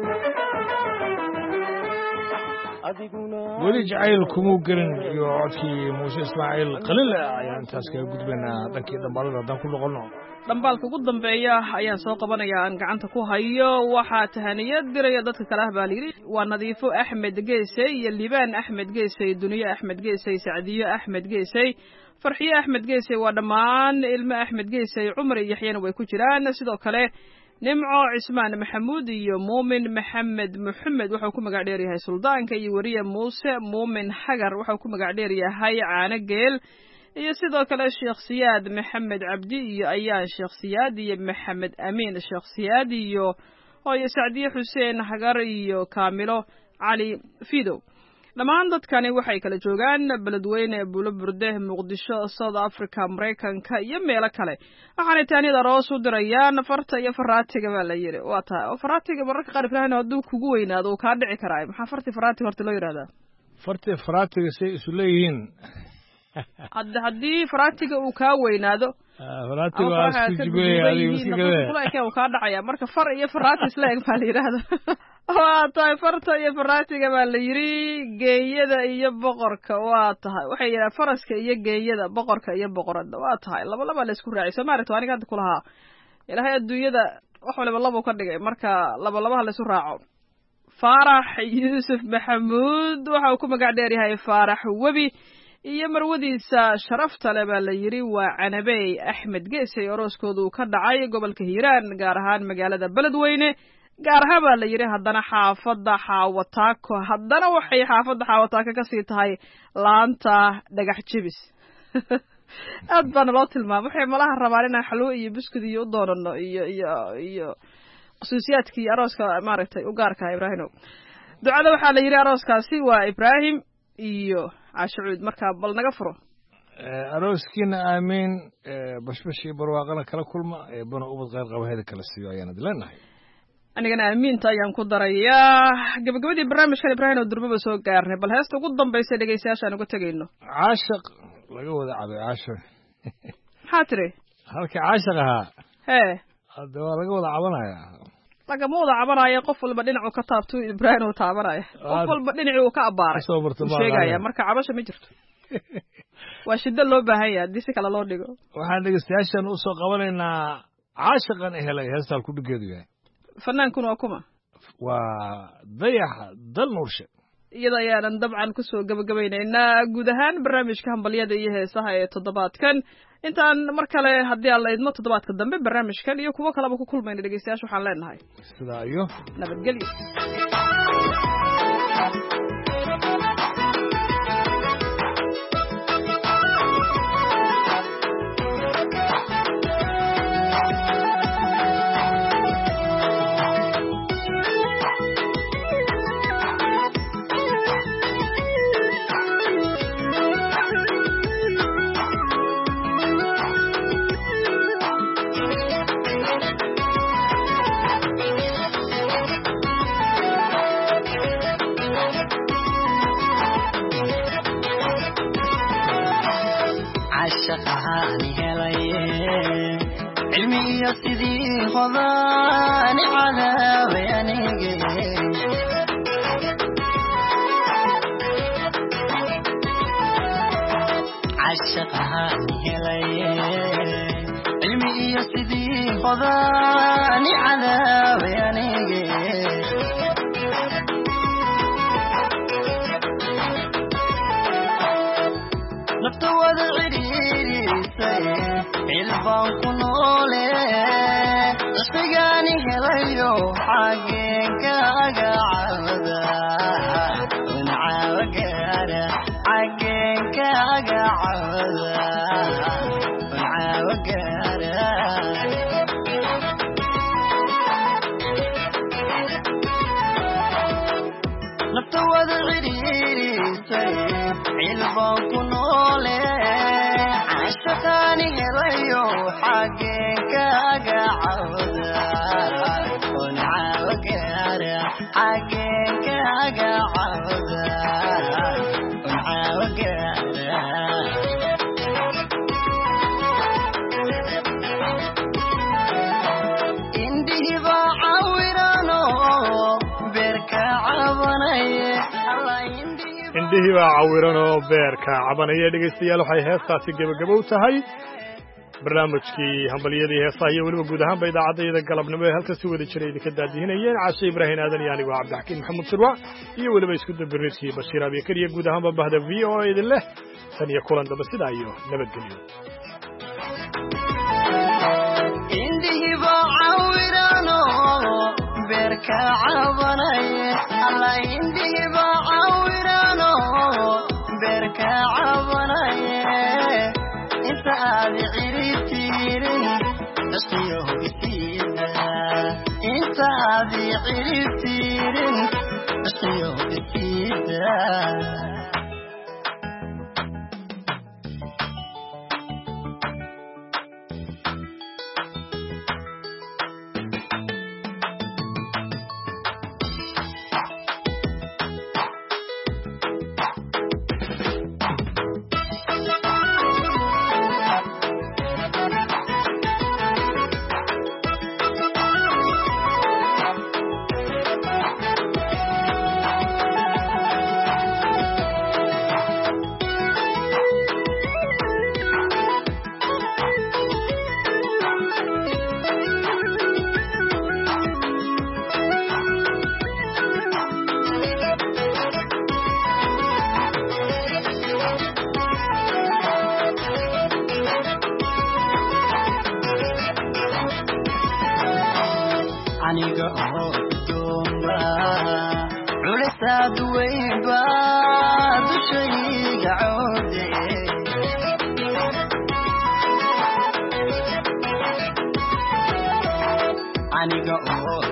weli jacayl kumuu gelin iyo codkii muuse ismaaciil qalile ayaan intaas kaga gudbaynaa dhankii dhambaalada haddaan ku noqono dhambaalka ugu dambeeya ayaan soo qabanaya aan gacanta ku hayo waxaa tahaniyad diraya dadka kale ah baa layidhi waa nadiifo axmed geesey iyo libaan axmed geesey duniye axmed geesey sacdiyo axmed geesey farxiye axmed geesey waa dhammaan ilmo axmed geesey cumar iyo yaxyana way ku jiraan sidoo kale nimco cismaan maxamuud iyo muumin maxamed muxamed wuxuu ku magac dheer yahay suldaanka iyo weriye muuse muumin xagar wuxuu ku magac dheer yahay caano geel iyo sidoo kale sheekh siyaad maxamed cabdi iyo ayaan sheekh siyaad iyo maxamed amiin sheekh siyaad iyo hooyo sacdiye xuseen hagar iyo kaamilo cali fidow dhammaan dadkani waxay kala joogaan beledweyne buulo burde muqdisho south africa maraykanka iyo meelo kale waxaanay taaniyada roos u dirayaan farta iyo faraatiga baa la yidhi waa tahay oo faraatiga mararka qaar ibrahin hadduu kugu weynaado uu kaa dhici karaa maxaa farti faraatiga horta loo yidhahdaa farti faraatiga say isu leeyihiin hadda haddii faraatiga uu kaa weynaado faraatiga waa isku jibey adiga iska gadee uu kaa dhacaya marka far iyo faraati isla eg baa la yidhahda waa tahay farta iyo faraatiga baa la yidhi geeyada iyo boqorka waa tahay waxay yidhaha faraska iyo geeyada boqorka iyo boqorada waa tahay laba labaa la isku raacay soo maaragta aniga hadda kulahaa ilaahay adduunyada wax waliba labuu ka dhigay marka laba labaha la isu raaco faarax yuusuf maxamuud waxa uu ku magac dheer yahay faarax webi iyo marwadiisa sharafta le baa la yidhi waa canabey axmed geesey orooskooda uu ka dhacay gobolka hiiraan gaar ahaan magaalada beledweyne gaar ahaan baa la yidhi haddana xaafadda xaawataako haddana waxay xaafadda xaawataako ka sii tahay laanta dhagax jebis aad baana loo tilmaama waxay malaha rabaan inaan xalwo iyo buskud iyo u doonano iyo iyo iyo khusuusiyaadkii arooska maaragtay u gaarkaha ibraahimow ducada waxaa la yidhi arooskaasi waa ibraahim iyo cashucuud markaa bal naga furo arooskiina aamiin bashbash iyo barwaaqana kala kulma eebana ubad qayr qabaheeda kala siiyo ayaan idin leenahay anigana aamiinta ayaan ku darayaa gabagabadii barnaamijkan ibraahim oo durbaba soo gaarnay bal heesta ugu dambaysa dhegeystayaashaan uga tegayno caashaq laga wada cabay caashaq maxaa tiri halkii caashaq ahaa hee hadda waa laga wada cabanayaa lagama wada cabanaya qof walba dhinacu ka taabto Ibrahim uu taabanaya qof walba dhinacu uu ka abaaray sheegaya marka cabasho ma jirto waa shida loo baahan yahay hadii si kale loo dhigo waxaan dhegeystayaashan u soo qabanaynaa caashaqan helay heestaan ku dhigeedu yahay fanaankuna waa kuma waa dayax dal nuurshe iyada ayaanan dabcan ku soo gabagabaynaynaa guud ahaan barnaamijka hambalyada iyo heesaha ee toddobaadkan intaan mar kale haddii aan la idmo toddobaadka dambe barnaamijkan iyo kuwo kaleba ku kulmayna dhegeystayaasha waxaan leenahay sidaa iyo nabadgelyo shaqaani helaye cilmiyo sidii hodaani cadaabay anige cashaqaani helaye cilmiyo sidii hodaani cadaabay anige nafta wada cidhiidhisay cilbaan ku noole cusbigaani helayo xageen kaaga cawda uncaawa gaara xageen kaaga cawda uncaawa gaara nafta wada cidhiidhisay cilbaan ku noole cashaqaani helayo xageen kaaga cawda uncaawa gaara xageen kaaga cawda uncaawa gaara indhihiba cawirano beerka cabanaye indhihii baa cawiran oo beerka cabanaya dhegaystayaal waxay heestaasi gebagabow tahay barnaamijkii hambalyadii heesaha iyo weliba guud ahaanba idaacaddayada galabnimo ee halka si wada jira idinka daadihinayeen caashe ibraahim aadan iyo anigu cabdixakiin maxamuud sirwa iyo weliba isku dabiriidkii bashiir abyakar iyo guud ahaanba bahda v o a idin leh tan iyo kulan damba sidaa iyo nabadgelyo indhihiba cawirano beerka cabanaye alla indhihiba cawirano beerka cabanaye inta aad ciribtiirin cusqiyo isiida inta aad ciribtiirin cusqiyo isiida aniga oo doomba culisaad weynba dushayga coode aniga oo